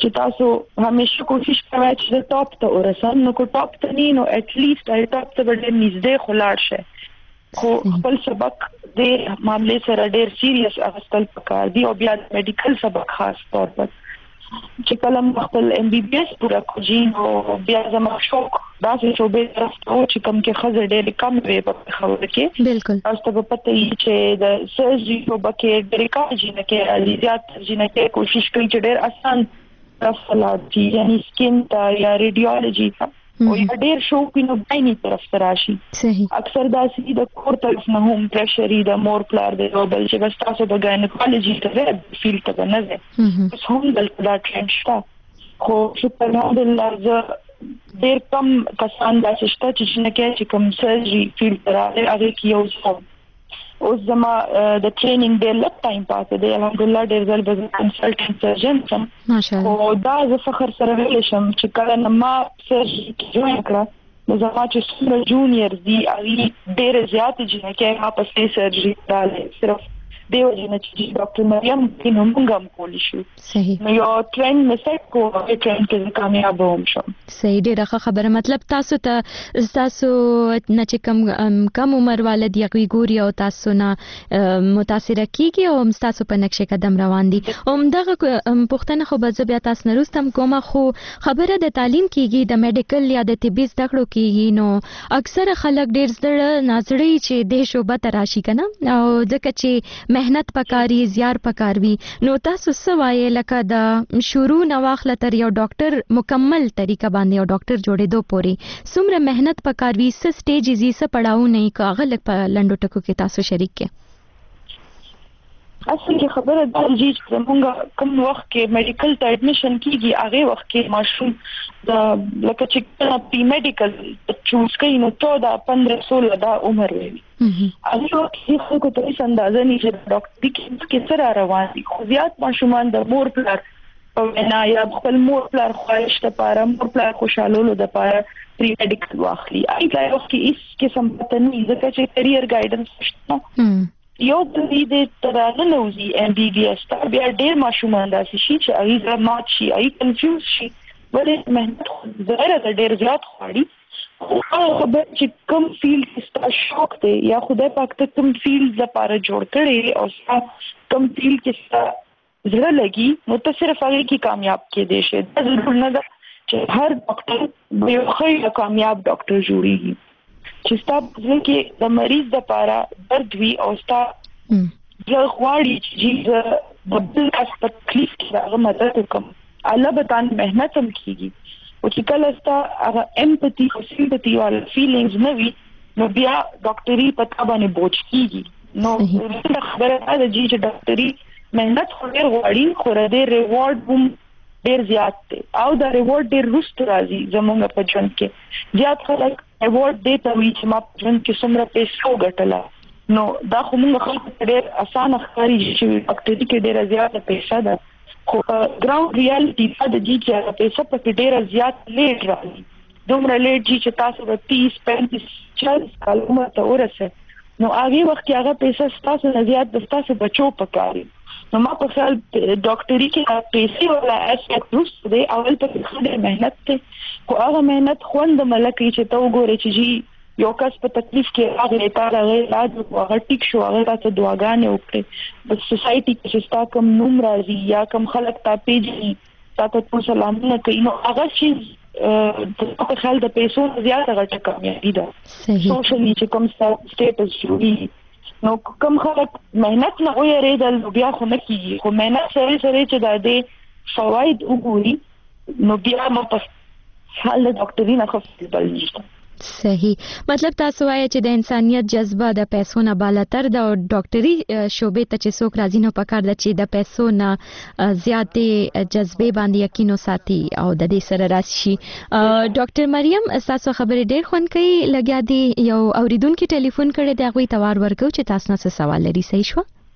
S7: چې تاسو همیشه کوشش کوئ چې ټاپ ته ورسئ، نو کو ټاپ ته نه نو اټ لیست ای ټاپ ته ډېر نږدې خلاړ شي. خو خپل سبق د معاملې سره ډېر سیریس اخیستل پکار دي او بیا میډیکل سبق خاص طور پر چې کله خپل ایم بی بی ایس پورا کوجین او بیا زما شوق داسې شوبې طرف ته چې کوم کې خزر ډېر کم وي په خبره کې
S3: بالکل
S7: تاسو ته پته یي چې د سرجری په بکه ډېر کار جنہ کې علي زیات جنہ کې کوشش کوي چې ډېر آسان طرف لاړ یعنی سکین ته یا ریډیولوژي ته او یا ډېر شوق نو باندې طرف ته راشي.
S3: صحیح
S7: اکثر داسې د کور طرف نه هم پرشري د مور پلار د بل چې بس تاسو د ګاینیکولوژي ته فیلډ ته نه ځئ اوس هم دلته دا ټرند شته. خو شکر الحمدلله زه ډېر کم کسان داسې شته چې نه کوي چې کوم سرجري فیلډ ته راغلي هغه کې یو څه اوس زما د ټریننګ ډېر لږ ټایم پاتې دی الحمدلله ډېر ځل به کنسلټنټ سرجن شم
S3: ماشاءالله
S7: او دا زه فخر سره ویلی شم چې کله نه ما سرجري کې جوین کړه نو زما چې څومره جونیئر دي هغوی ډېرې زیاتې جنکۍ ما پسې سرجري کړلی صرف دیو جنه چې ډاکټر مریم کې نو موږ هم کولی شو.
S3: صحیح
S7: نو یو ټرند مې سیټ کو هغه ټرند کې زه کامیاب هم شم.
S3: صحیح ډېره ښه خبره مطلب تاسو ته تاسو نه چې کم کم عمر والد یغوي ګوري او تاسو نه متاثره کیږي او تاسو په نقش قدم روان دي. همدغه پوښتنه خو به زه بیا تاسو نه وروسته کومه خو خبره د تعلیم کیږي د میډیکل یا د طبي زده کړو کیږي نو اکثره خلک ډېر زړه نازړي چې د شوبه ته راشي که نه او ځکه چې مهنت پکاري زیار پکاروي نو تاسو څه وایي لکه د شروع نه واخله تر یو ډاکټر مکمل طریقه باندې یو ډاکټر جوړېدو پورې څومره مهنت پکاروي څه سټیجز یې څه پړاو نه که هغه لږ په لنډو ټکو کې تاسو شریک کړئ.
S7: اصل کې خبره دا چې زمونږ کوم وخت کې میډیکل ته اډمیشن کیږي هغه وخت کې ماشوم د لکه چې کله پی میډیکل چوز کوي نو چودہ پندرہ سولہ دا عمر وي هغه وخت کې خلکو ته هیڅ اندازه نه چې ډاکټري کې سره روان دي. خو زیات ماشومان د مور پلار او نه یا خپل مور پلار خواهش لپاره مور پلار خوشالولو لپاره پری میډیکل واخلي ایله وخت کې هیڅ قسم پته نه ځکه چې کیریئر ګایډنس شته یو بلی د ترانه نوزي ام بی بی ایس ته بیا ډېر ماشومان داسې شي چې هغوی زړه مات شي هغوی کنفیوز شي ولې مهنت ظاهره ده ډېر زیات غواړي خو هغه خبر چې کوم فیلډ کې ستا شوق دی یا خدای پاک ته کوم فیلډ لپاره جوړ کړی او ستا کوم فیلډ کې ستا زړه لګي نو ته صرف هغې کې کامیاب کېدی شي. دا ضرور نه ده چې هر ډاکټر به یو ښه کامیاب ډاکټر جوړېږي چې ستا زړه کې د مریض دپاره درد وي او ستا زړه غواړي چې زه د بل کس په تکلیف کې د هغه مدد وکړم الله به تان محنت هم کېږي او چې کله ستا هغه امپتي او سمپتي والا فیلینګز نه وي نو بیا ډاکټري په تا باندې بوج کېږي. نو دا خبره دا ده چې ډاکټري محنت خو ډېر غواړي خو د دې ریوارډ هم ډېر زیات دی او دا ریوارډ ډېر وروسته راځي زموږ په ژوند کې. زیات خلک ریوارډ دې ته وایي چې ما په ژوند کې څومره پیسو ګټله نو دا خو موږ خلکو ته ډېر اسانه ښکاري چې ډاکټري کې ډېره زیاته پیسه ده خو ګراوند ریالټي دا ده چې هغه پیسه پکې ډېره زیات لیټ راځي دومره لیټ چې تاسو به تیس پینتیس چالیس کال عمر ته ورسئ نو هغې وخت کې هغه پیسه ستاسو نه زیات د ستاسو بچو پکاري. نو ما په خیال ډاکټري کې پیسې والا اسپیکټ وروسته دی اول پکې ښه ډېر محنت دی خو هغه محنت خوند عمله کوي چې ته وګورې چې جي یو کس په تکلیف کې راغلی تا د هغې علاج وکړو هغه ټیک شو هغې تا ته دعاګانې وکړې په سوسایټي کې چې ستا کوم نوم راځي یا کوم خلک تا پیژني تا ته ټول سلامونه کوي نو هغه شیز په خیال د پیسو نه زیاته غټه کامیابي ده سوشلي چې کوم سټیټس جوړېږي. نو کوم خلک محنت نه ویریدل نو بیا خو نه کېږي خو محنت سره سره چې د دې فواید وګوري نو بیا ما په حال د ډاکټري نه ښه بل نشته.
S3: صحیح مطلب تاسو وایئ چې د انسانیت جذبه د پیسو نه بالاتر ده او ډاکټري شعبې ته چې څوک راځي نو پکار ده چې د پیسو نه زیاتې جذبې باندې یقین وساتي او د دې سره راشي. ډاکټر مریم تاسو خبرې ډېر خوند کوي لګیا دی یو اوریدونکي ټلیفون کړی دی هغوی ته وار ورکوو چې تاسو نه څه سوال لري. صحیح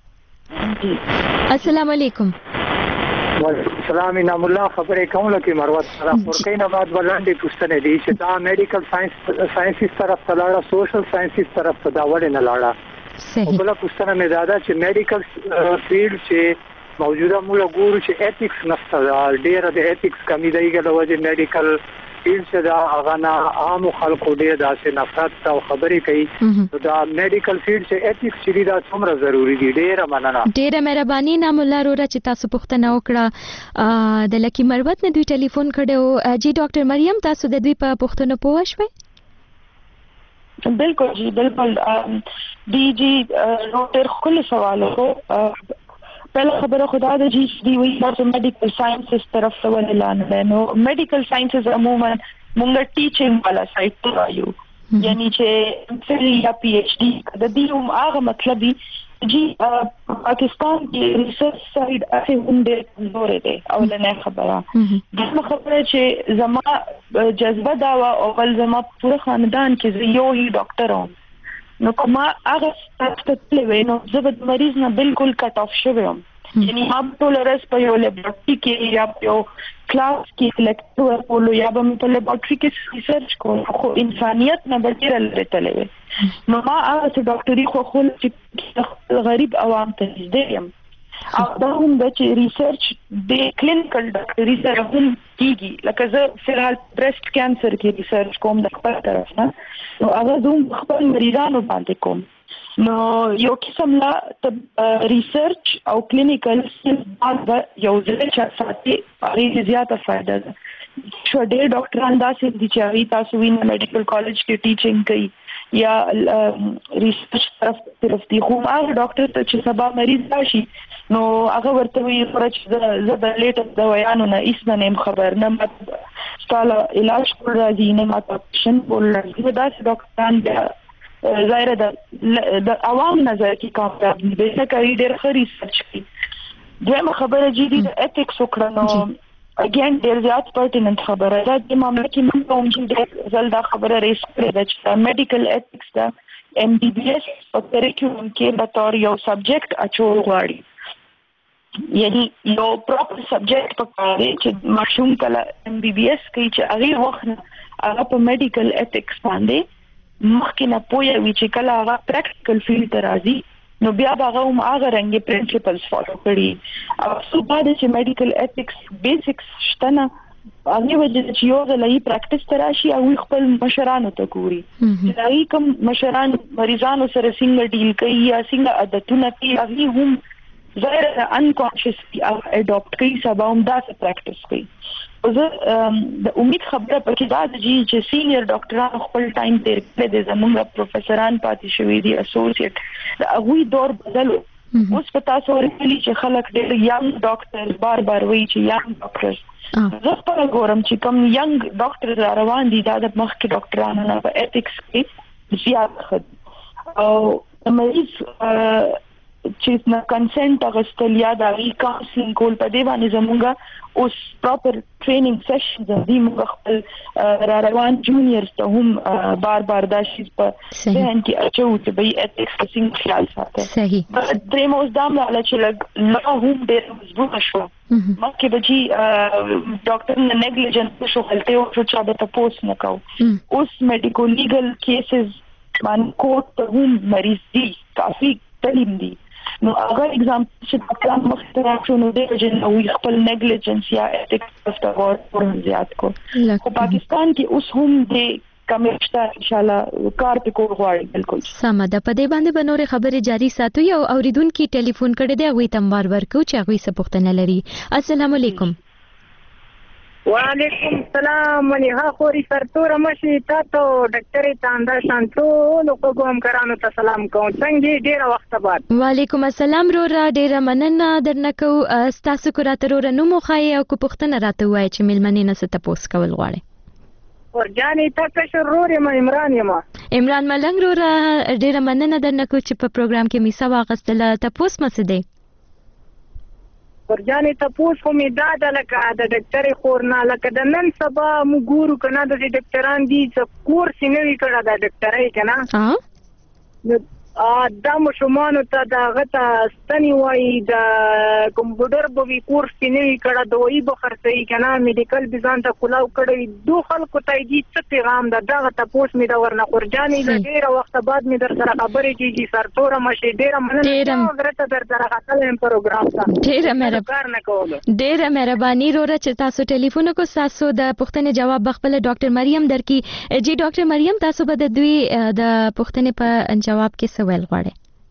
S3: شوه؟ السلام علیکم.
S9: وعلیکم السلام. انعام الله خبرې کوم لکه مروت سره ورکې نه بعد ولاندې پوښتنه دي چې دا میډیکل ساينس ساينسز طرف ته لاړه سوشل ساينسز طرف ته دا ولې نه لاړه.
S3: صحیح.
S9: بل پوښتنه مې دا ده چې میډیکل فیلډ چې موجوده موږ ګورو چې ایتیکس نشته ډیر د ایتیکس کمی دی د وجه میډیکل فیلډ څخه دا هغه نه عام خلکو ډیر داسې نفرت او خبرې کوي دا میډیکل فیلډ چې ایتیکس چې دا څومره ضروری دی ډیره مننه
S3: ډیره مهرباني نام الله رورا چې تاسو پوښتنه وکړه د لکی مروت نه دوی ټلیفون کړو جی ډاکټر مریم تاسو د دوی په پوښتنه پوه شوئ
S7: बिल्कुल जी बिल्कुल डी जी रोटर खुले सवालों को पहला खबर खुदा दे जी दी हुई है मेडिकल साइंसेस तरफ से वन ऐलान है नो मेडिकल साइंसेस अमूमन मुंगा टीचिंग वाला साइड तो आयु यानी छे फिर या पीएचडी का दी उम आगा मतलब ही जी पाकिस्तान की रिसर्च साइड ऐसे हुंडे जोरे दे अवला नया खबरा जिसमें खबर है छे जमा जज्बा दावा अवल जमा पूरा खानदान के यो ही डॉक्टर हूँ नो कमा आगा तत्ले वे नो जब मरीज ना बिल्कुल कट ऑफ शवे हूँ यानी आप टोलरेंस पर यो लेबोरेटरी के या यो क्लास की लेक्चर बोलो या बम पर लेबोरेटरी के रिसर्च को खो इंसानियत न बढ़ते रहते ले नो मा आ से डॉक्टरी खो खोल गरीब आवाम तजदीम अब हम बच्चे रिसर्च दे क्लिनिकल डॉक्टरी से हम कीगी लकज फिलहाल ब्रेस्ट कैंसर की रिसर्च को हम पर तरफ ना तो अगर तुम खबर मरीजान बांधे को नो यो किस्म ला तब रिसर्च और क्लिनिकल बाद यो ज़रूर चाहते आगे ज़्यादा फायदा है छोटे डॉक्टर अंदाज़ से दिखाई तासुवीन मेडिकल कॉलेज की टीचिंग कई या रिसर्च तरफ तरफ दी खूब आगे डॉक्टर तो चिसबा मरीज दाशी नो अगर वर्ते हुई फरच ज़्यादा लेट दवायानो ना इसमें नेम खबर न मत साला इलाज कर रहा जी न मत ऑप्शन बोल रहा जी दास डॉक्टरान ظاهر د د عوام نظر کې کامیاب دي به کاری ډېر ښه ریسرچ کوي دغه خبره جدي د ایتیکس وکړنو اګین ډېر زیات پرټیننت خبره ده د معاملې کې موږ هم چې زلدا خبره ریس کړې ده چې میډیکل ایتیکس دا ام بی بی اس او کریکولم کې به تور یو سبجیکټ اچول غواړي یعنی یو پراپر سبجیکټ پکاره چې ماشوم کله ام بی بی اس کوي چې هغه وخت هغه په میډیکل ایتیکس باندې مخکې نه پوهه وي چې کله هغه پریکټیکل فیلډ ته راځي نو بیا به هغه هم هغه رنګې پرنسپلز فالو کړي او څو بعد چې میډیکل ایتیکس بیسکس شته نه هغې وجې چې یو ځله یې پریکټس ته راشي هغوی خپل مشرانو ته ګوري چې هغوی کوم مشران مریضانو سره څنګه ډیل کوي یا څنګه عادتونه کوي هغوی هم ظاهره انکانشسلی اډاپټ کوي سبا هم داسې پریکټس کوي زه د امید خبره پکې دا ده چې سینیئر ډاکټران خپل ټایم تیر کړی دی زموږ پروفیسوران پاتې شوي دي اسوسییټ د هغوی دور بدل اوس په تاسو ورکړي چې خلک ډېر ینګ ډاکټر بار بار وایي چې ینګ ډاکټر زه خپله ګورم چې کوم ینګ ډاکټر را روان دي دا د مخکې ډاکټرانو نه په ایتیکس کې زیات ښه او د مریض چې نه کنسنت اغوستل یا د هغې کاونسلینګ کول په دې باندې زموږ اوس پراپر ټریننګ سیشنز دي موږ خپل را روان جونیئرز ته هم بار بار دا شیز په ذهن کې اچوو چې بهی ایتیکس ته څنګه خیال ساته
S3: صحیح
S7: درېیمه اوس دا مراله چې لږ لا هم ډېره مضبوطه شوه مخکې به چې ډاکټر نه نیګلیجنس شو غلطۍ وشو چا به تپوس نه کوو اوس میډیکو لیګل کیسز باندې کوټ ته هم مریض دي کافي تعلیم دي نو اگر اگزامپل چې ډاکټران مخته راځي نو د جن او خپل نیګلیجنس یا ایتیکس په ور پر زیات کو په پاکستان کې اوس هم د کمیشته ان شاء الله کار په کول غواړي بالکل
S3: سمه ده په دې باندې بنور خبرې جاری ساتو یو اوریدونکو ټلیفون کړی دی غوي تموار ورکو چې غوي څه پوښتنه لري السلام علیکم
S6: وعلیکم السلام منیها خوري سرتور مشي تاسو ډاکټر تاندا شانتو نو کوم کرانو ته سلام کوم څنګه ډیر وخت بعد
S3: وعلیکم السلام رو را ډیر مننه درنه کو تاسو کو راته رو نو مخای او کو پښتنه راته وای چې ملمنې نه ست پوس کول غواړي
S6: ورجانې تاسو شرور یم عمران یم
S3: عمران ملنګ رو را ډیر مننه درنه کو چې په پروګرام کې می سوا غستله تاسو مسده
S6: ورجانې تاسو خو می دا د لکه د ډاکټر خورنا لکه د نن سبا مو ګورو کنه د ډاکټران دي چې کورس نه وی کړه د ډاکټرای کنه
S3: ها
S6: دا مشمانو ته دا غته ستنی وای د کمپیوټر په کورس کې نه کړه دوی به خرڅي کنه میډیکل بزان ته کولاو کړی دو خلکو ته دې څه پیغام دا دغه تاسو می دا ورنه خورجاني ډیره وخت بعد می در سره خبرې کیږي سرتوره مشه ډیره مننه غرته در سره خپل پروګرام ته
S3: ډیره مهرباني ډیره مهرباني وروره چې تاسو ټلیفون کو تاسو د پوښتنې جواب بخپل ډاکټر مریم درکې جی ډاکټر مریم تاسو به د دوی د پوښتنې په جواب کې ویل غواړي.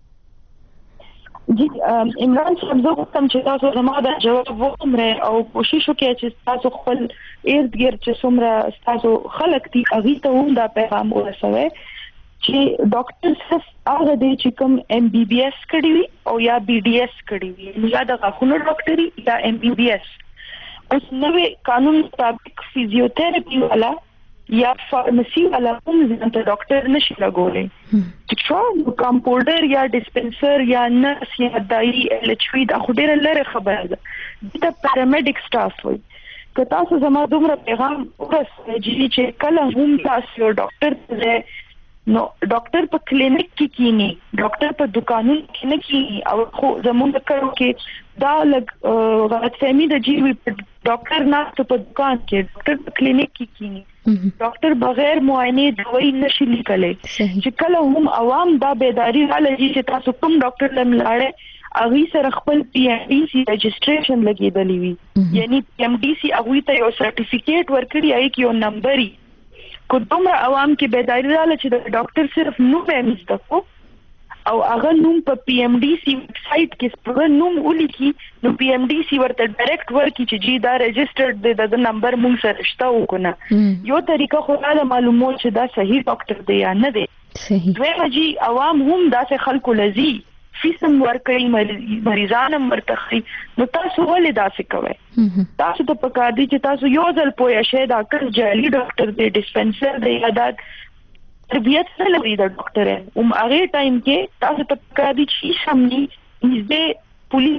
S7: جی عمران صاحب زه کوم چې تاسو زما د جواب وکړم او کوشش وکړم چې تاسو خپل ارد ګرد چې څومره تاسو خلک دي هغه ته هم دا پیغام ورسوي چې ډاکټر صرف هغه دی چې کوم ایم بی بی ایس کړی وي او یا بی ډی ایس کړی وي یا د غاښونو ډاکټري یا ایم بی بی ایس. اوس نوې قانون مطابق فزیوتراپي والا یا فارمسی والا هم ځان ته ډاکټر نشي لګولې چې کمپاوډر یا ډسپنسر یا نرس یا دایي ال ایچ وی دا خو ډیره لره خبره ده د پیرامیډیک سټاف وي که تاسو زما دومره پیغام ورسوي چې کله هم تاسو یو ډاکټر ته نو ډاکټر په کلینیک کې کینی ډاکټر په دکانونو کې نه کینی او خو زموږ کارو کې دا لګ غلطفهمي د جیوي ډاکټر نه په دکان کې ډاکټر په کلینیک کې کینی ډاکټر بغیر معاینه دوايي نشي لیکلای چې کله هم عوام دا بیداری راځي چې تاسو کوم ډاکټر لم لاړې اغي سره خپل پی ایم ډي سي رجسٹریشن لګیدلی وي یعنی پی ایم ډي سي اغه ته یو سرټیفیکیټ ورکړي اې کې یو نمبري کو دومره عوام کې بیداری راځي چې ډاکټر صرف نو به مستقو او هغه نوم په پی ایم ډي سي ویب سټ کې سپور نوم ولیکي نو پی ایم ډي سي ورته ډایرکټ ورکی چې جی دا رجسټرډ دی د نمبر مونږ سره شته وکنه یو طریقه خو دا معلومو چې دا صحیح ډاکټر دی یا نه دی
S3: صحیح
S7: دوی جی عوام هم داسې خلکو لذي فیسم ورکړي مریضانم ورتخي نو تاسو ولې داسې کوئ تاسو ته پکار دي چې تاسو یو ځل پوه شئ دا کله جعلي ډاکټر دی ډسپنسر دی یا دا تربیت نه لري د ډاکټر هم هغه ټایم کې تاسو ته پکار دي چې سمني دې پولیس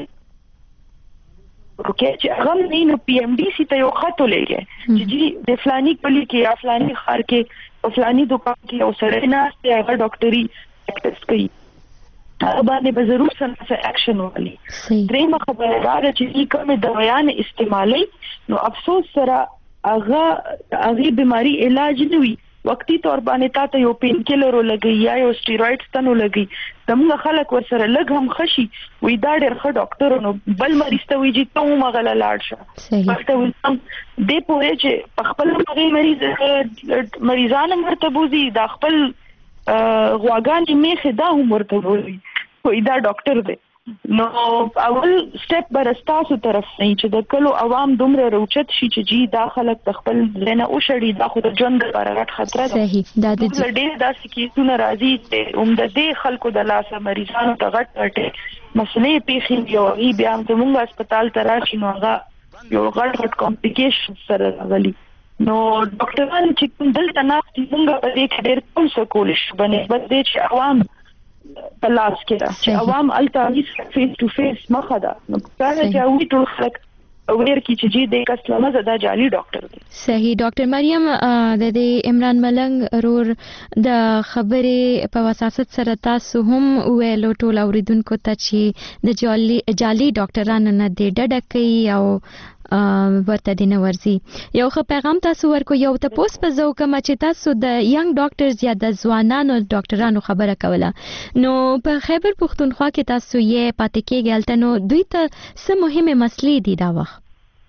S7: اوکې چې هغه نه نو پی ایم ډي سي ته یو خط ولېږي چې جی د فلاني کلی کې یا فلاني خار کې او فلاني دکان کې او سره نه ستې هغه ډاکټري پریکټس کوي هغه باندې به ضرور څه اکشن وکړي. درېمه خبره دا ده چې کومه دوايان استعمالي نو افسوس سره هغه هغه بيماري علاج نه وي وقتی طور باندې تاسو یو پین کیلر ولګي یا یو سټیروئډز تنو لګي دموږ خلک ورسره لګ هم خشي وې دا ډېر ښه ډاکټر نو بل مریض ته وی چې ته مغله لاړ شه پښته وسم دې پوهه چې په خپل مریض مریضان مرته بوزي دا خپل غواګان میخه دا هم مرته بوزي وې دا ډاکټر دی نو اول سټپ برستاسو طرف نه چې د کلو عوام دومره روچت شي چې جی دا خلک د خپل لنه او شړي دا خو د ژوند لپاره غټ خطر ده
S3: صحیح دا د
S7: ډېر داسې کیسونه راځي چې هم د دې خلکو د لاسه مریضانو ته غټ غټ مسلې پیښې یو ای بیا هم موږ هسپتال ته راشي نو هغه یو غټ غټ کمپلیکیشن سره راغلي نو ډاکټران چې دلته ناستي موږ په دې کې ډېر کوم څه کول شي باندې بس دې چې عوام پلاس کې دا چې عوام التاویز فیس ټو فیس مخه ده نو دا چې وی ټول خلک اویر کی چې دې کس لمزه دا جعلي ډاکټر دی.
S3: صحیح ډاکټر مریم د دې عمران ملنګ رور د خبرې په وساست سره تاسو هم ویلو ټول اوریدونکو ته چې د جعلي جعلي ډاکټرانو نه د ډډه کوي او ورته دینه ورزي یو ښه پیغام تاسو ورکو یو ته پوس په زو کوم چې تاسو د ینګ ډاکټرز یا د ځوانانو ډاکټرانو خبره کوله نو په خیبر پښتونخوا کې تاسو یې پاتې کېږئ هلته نو دوی ته څه مهمه مسلې دي دا وخت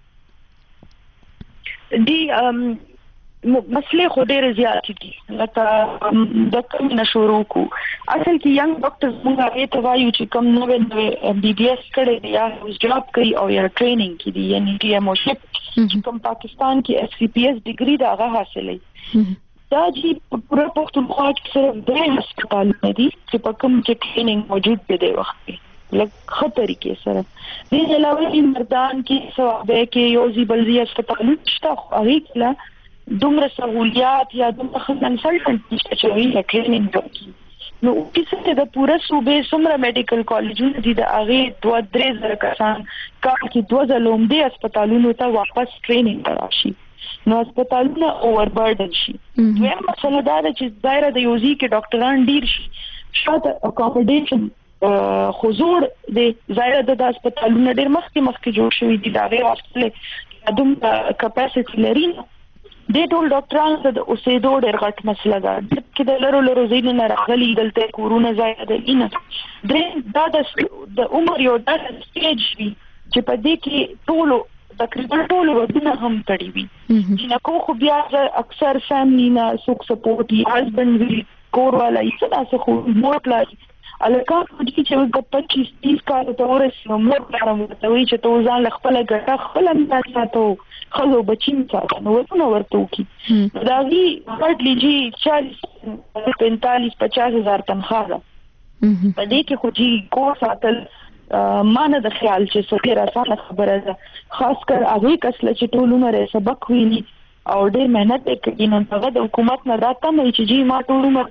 S7: دی مسلې خو ډېرې زیاتې دي لکه د کوم نه شروع کو اصل کې ینګ ډاکټرز موږ هغې ته وایو چې کوم نوې نوې ایم بی بی ایس کړی دی یا اوس جاب کوي او یا ټریننګ کې دي یعنې ټي ایم او شپ چې کوم پاکستان کې ایف سی پی ایس ډګري د هغه حاصلوي دا چې پوره پښتونخوا کې صرف درې هسپتالونه دي چې په کوم کې ټریننګ موجود دی د وخت کې لکه ښه طریقې سره دې علاوه مردان کې صوابه کې یو ځای بل ځای هسپتالونه شته خو هغې کې دومره سہولیات یا دومره ښه کنسلټنټ نشته چې هغوی له ټریننګ ورکړي نو کیسه د پوره صوبې څومره میډیکل کالجونه دي د هغې دوه درې زره کسان کار کې دوه ځله عمدې هسپتالونو ته واپس ټریننګ ته راشي نو هسپتالونه اووربرډن شي دویم مسله دا ده چې ظاهره د یو ځای کې ډاکټران ډېر شي شاته اکاموډیشن خو زور د ظاهر د هسپتالونو ډېر مخکې مخکې جوړ شوی دي دا غیر هسپتال دوم کپاسټي لري د ټول ډاکټرانو ته د اوسېدو ډېر غټ مسله ده چې د لرو لرو ځینو نه راغلي دلته کورونه ځای د اینه درې دا د عمر یو داسې سټیج وي چې په دې کې ټولو تقریبا ټول ودونه هم کړی وي چې نه کو خو بیا اکثر فیملی نه څوک سپورټ یې هسبند وی کور والا یې څه خو موټ لري الکه چې د پچیس تیس کال ته ورسېږي نو پلان ورته وي چې ته ځان خپل ګټه خپل انداز ساتو خلو بچین ساتو نو ورته ورته کی دا وی هارډلی جی چالیس پینتالیس پچاس هزار تنخواه ده په دې کې خو جی کور ساتل مانه د خیال چې څه آسان خبره ده خاص کر هغه کسله چې ټول عمر سبق ویني او ډېر مهنت کوي نو هغه د حکومت نه راته نه چې جی ما ټول عمر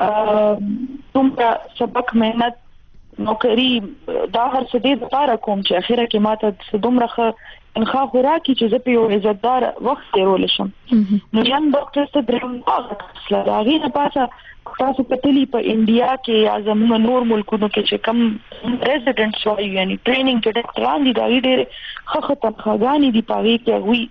S7: دومره سبق مهنت نوکری دا هر څه دې لپاره کوم چې اخیره کې ماته دومره ښه تنخواه خوراکي چې زه په یو عزتدار وخت تېرولی شم نو ینګ ډاکټرز ته درېیم هغه کسله د هغې نه پاسه تاسو کتلي په انډیا کې یا زموږ نور ملکونو کې چې کم ریزیډنټس وایي یعنې ټریننګ کې ډاکټران دي د هغې ډېرې ښه ښه تنخواهګانې دي په هغې کې هغوی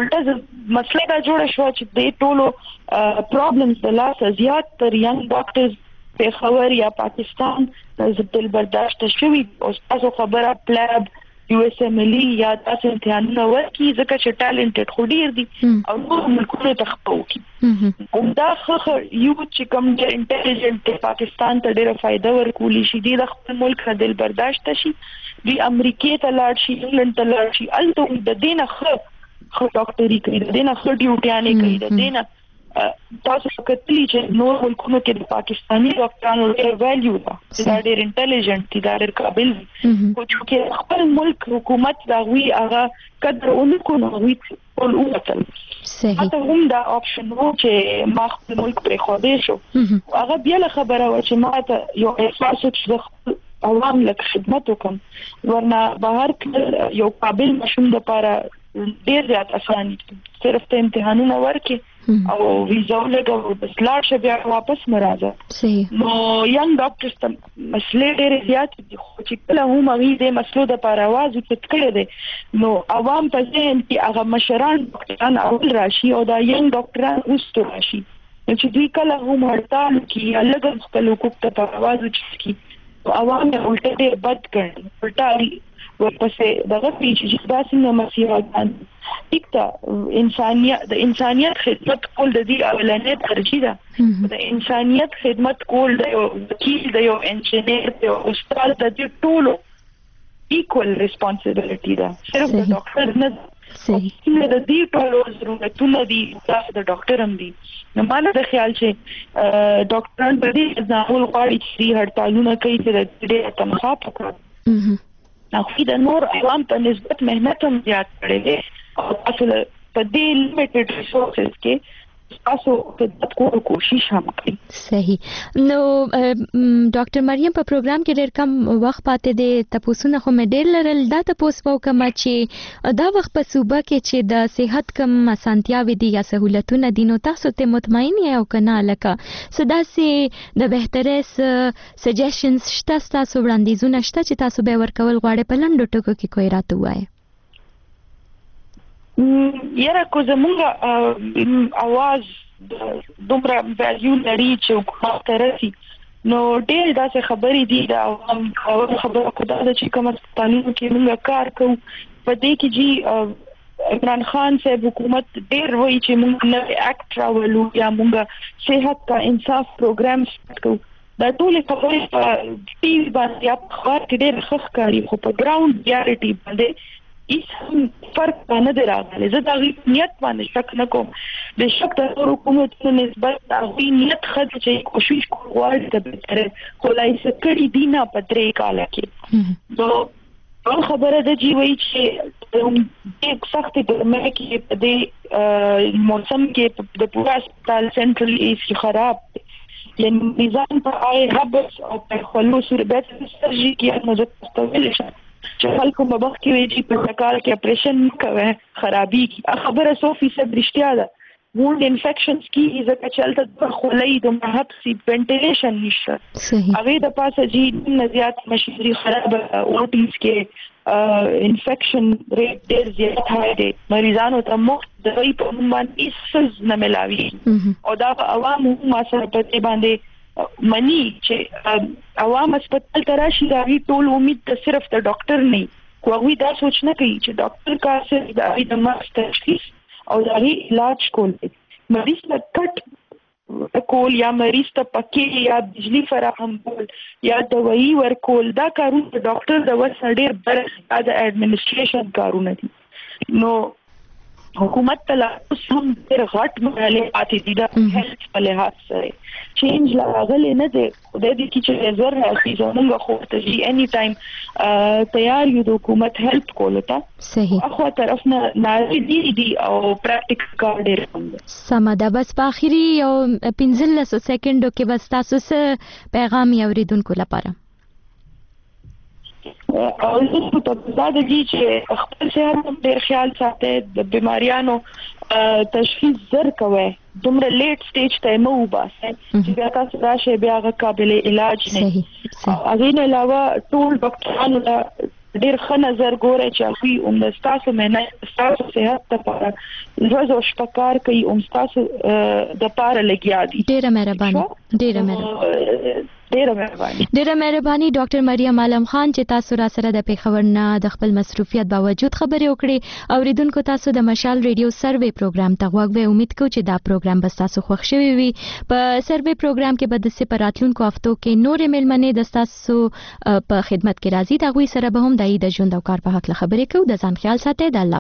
S7: الټه مسله دا جوړه شوه چې د ټولو پرابلمز د لاسه زیات تر ینګ ډاکټرز پېښور یا پاکستان دل برداشته شوي او ستاسو خبره پلاب یو اس ایم ال یا تاسو امتحانونه ورکړي ځکه چې ټالنټډ خو ډېر دي او نور ملکونو ته خپه وکړي همدا ښه یو چې کوم ډېر انټیلیجنټ دی پاکستان ته ډېره فایده ورکولی شي دی د خپل ملک نه دل برداشته شي دوی امریکې ته لاړ شي انګلند ته لاړ شي هلته د دې نه ښه ښه ډاکټري کوي د دې نه ښه ډیوټیانې کوي د دې نه تاسو کتلی چې نور ملکونو کې د پاکستاني ډاکټرانو ډېر ویلیو ده چې دا ډېر انټیلیجنټ دي دا ډېر قابل دي خو چې خپل ملک حکومت دا وی هغه قدر اونکو نو وی ټول وکړل صحیح اته هم دا اپشن وو چې ما خپل ملک پرې خو دې شو هغه بیا له خبره و چې ما ته یو احساس چې عوام لک خدمت وکم ورنه بهر کې یو قابل مشوم د لپاره ډېر زیات اسانه صرف ته امتحانونه ورکړي او ویزا ولګو بس لاړ شه بیا واپس مرزه
S3: صحیح
S7: نو ینګ ډاکټرز ته مسلې ډېرې زیات دي خو چې کله هم هغوی دې مسلو دپاره اواز اوچت کړی دی نو عوام په ذهن کې هغه مشران ډاکټران اول راشي او دا ینګ ډاکټران وروستو راشي نو چې دوی کله هم هړتال کړي یا لږ هم خپل حقوق ته په اواز اوچت کړي عوام یې الټه ډېر بد ګڼي الټه ورپسې دغه پیچ چې دا څنګه مسیحیان ټیک ته انسانیت د انسانیت خدمت کول د دې اولنې ترجیح ده د انسانیت خدمت کول د یو وکیل د یو انجینیر د یو استاد د دې ټولو ایکوال ریسپانسیبিলিټي ده صرف د ډاکټر نه صحیح د دې ټولو ضرورتونه دي تاسو د ډاکټر هم دي نو ماله د خیال چې ډاکټران په دې ځاول غواړي چې هړتالونه کوي چې د دې تنخواه پکړي نو د نور عوام په نسبت مهنت هم زیات کړی دی او تاسو په دې لیمیټډ ریسورسز کې تاسو خدمت کولو کوشش هم کوي
S3: صحیح نو ډاکټر مریم په پروګرام کې ډېر کم وخت پاتې دی تاسو نه خو مې ډېر لرل دا تاسو وو کوم چې دا وخت په صوبه کې چې د صحت کم اسانتیاوي دي یا سہولتونه دي نو تاسو ته مطمئن یې او کنه لکه صدا سي د بهترس سجیشنز شته تاسو وړاندیزونه شته چې تاسو به ورکول غواړئ په لنډو ټکو کې کوی راته وایي
S7: یاره کو زمونږ اواز دومره ویلیو لري چې حکومت ته رسي نو ډېر داسې خبرې دي د عوام خبره خو دا ده چې کوم هسپتالونو کې موږ کار کوو په دې کې جی عمران خان صاحب حکومت ډېر وایي چې موږ نوی اکټ راولو یا موږ صحت کا انصاف پروګرام سټارټ کوو دا ټولې خبرې په ټي وي باندې یا په اخبار کې ډېر ښه ښکاري خو په ګراوند ریالټي باندې هیڅ فرق باندې دی راغلی زه د هغوی نیت باندې شک نه کوم بېشک د نورو حکومتونو نسبت د هغوی نیت ښه دی چې کوشش غواړي د بهترۍ خو لا یې څه کړي دي نه په درې کاله کې نو ټول خبره ده چې وایي چې ډېر سختې ګرمۍ کې په دې موسم کې د پوره هسپتال سنټرل اے سی خراب دی یعنې نظام په هغې حبس او په خولو صورت سرجي کې نو زه تاسو ویلی شم چې خلکو مبخ کې وی چې په کال کې اپریشن کوي خرابي کی خبره سو فیصد رښتیا ده ووند انفیکشنز کی ځکه چې هلته خولۍ د محبسي وینټیلیشن نشته هغې د پاسه جی نه زیات مشینري خرابه اوټیز کې انفیکشن ریټ ډېر زیات هاي دی مریضانو ته مفت دوی په نوم باندې هیڅ نه ملاوي او دا عوام هم ما سره په دې باندې مني چې عوام هسپتال ته راشي د هغې ټول امید ته صرف د ډاکټر نه خو هغوی دا سوچ نه کوي چې ډاکټر کار صرف د هغې د مرض تشخیص او د هغې علاج کول دی مریض ته کټ کول یا مریض ته پکې یا بجلی فراهم کول یا دوايي ورکول دا کارونه د ډاکټر د وس ډېر بر د اډمنسټریشن کارونه دي نو حکومت ته لا هم ډېر غټ مرحله پاتې دي د هیلث په لحاظ سره چینج لاغلی نه دی خدای دې کړي چې زر راشي زموږ خو ته جی اني ټایم تیار یو د حکومت هیلپ کولو ته
S3: صحیح
S7: اخو طرف نه ناري دي دي او پریکټیکل کار ډېر کم دی
S3: سمه ده بس په اخري یو پنځلس سکندو کې بس تاسو څه پیغام یې اوریدونکو لپاره
S7: او زه په دا د دې چې خپل صحت هم ډېر خیال ساتئ د بیماریانو تشخیص زر کوئ دومره لیټ سټیج ته مو وباسئ چې بیا تاسو راشئ بیا هغه قابل علاج نه هغې نه علاوه ټول ډاکټرانو ته ډېر ښه نظر ګورئ چې هغوی هم ستاسو مهنت ستاسو صحت دپاره ورځ او شپه کار کوي هم ستاسو دپاره لګیا دي
S3: ډېره مهرباني ډېره مهرباني
S7: ډیره مهرباني
S3: ډیره مهرباني ډاکټر مریم عالم خان چې تاسو را سره د پیښور نه د خپل مصروفیت باوجود خبرې وکړې اوریدونکو تاسو د مشال ریډیو سروې پروګرام ته غوږ وې امید کوم چې دا پروګرام به تاسو خوښ شوی وي په سروې پروګرام کې به د سپاراتلونکو هفتو کې نورې مېلمنې د تاسو په خدمت کې راځي دا غوي سره به هم د ژوند او کار په حق خبرې کوو د ځان خیال ساتئ د الله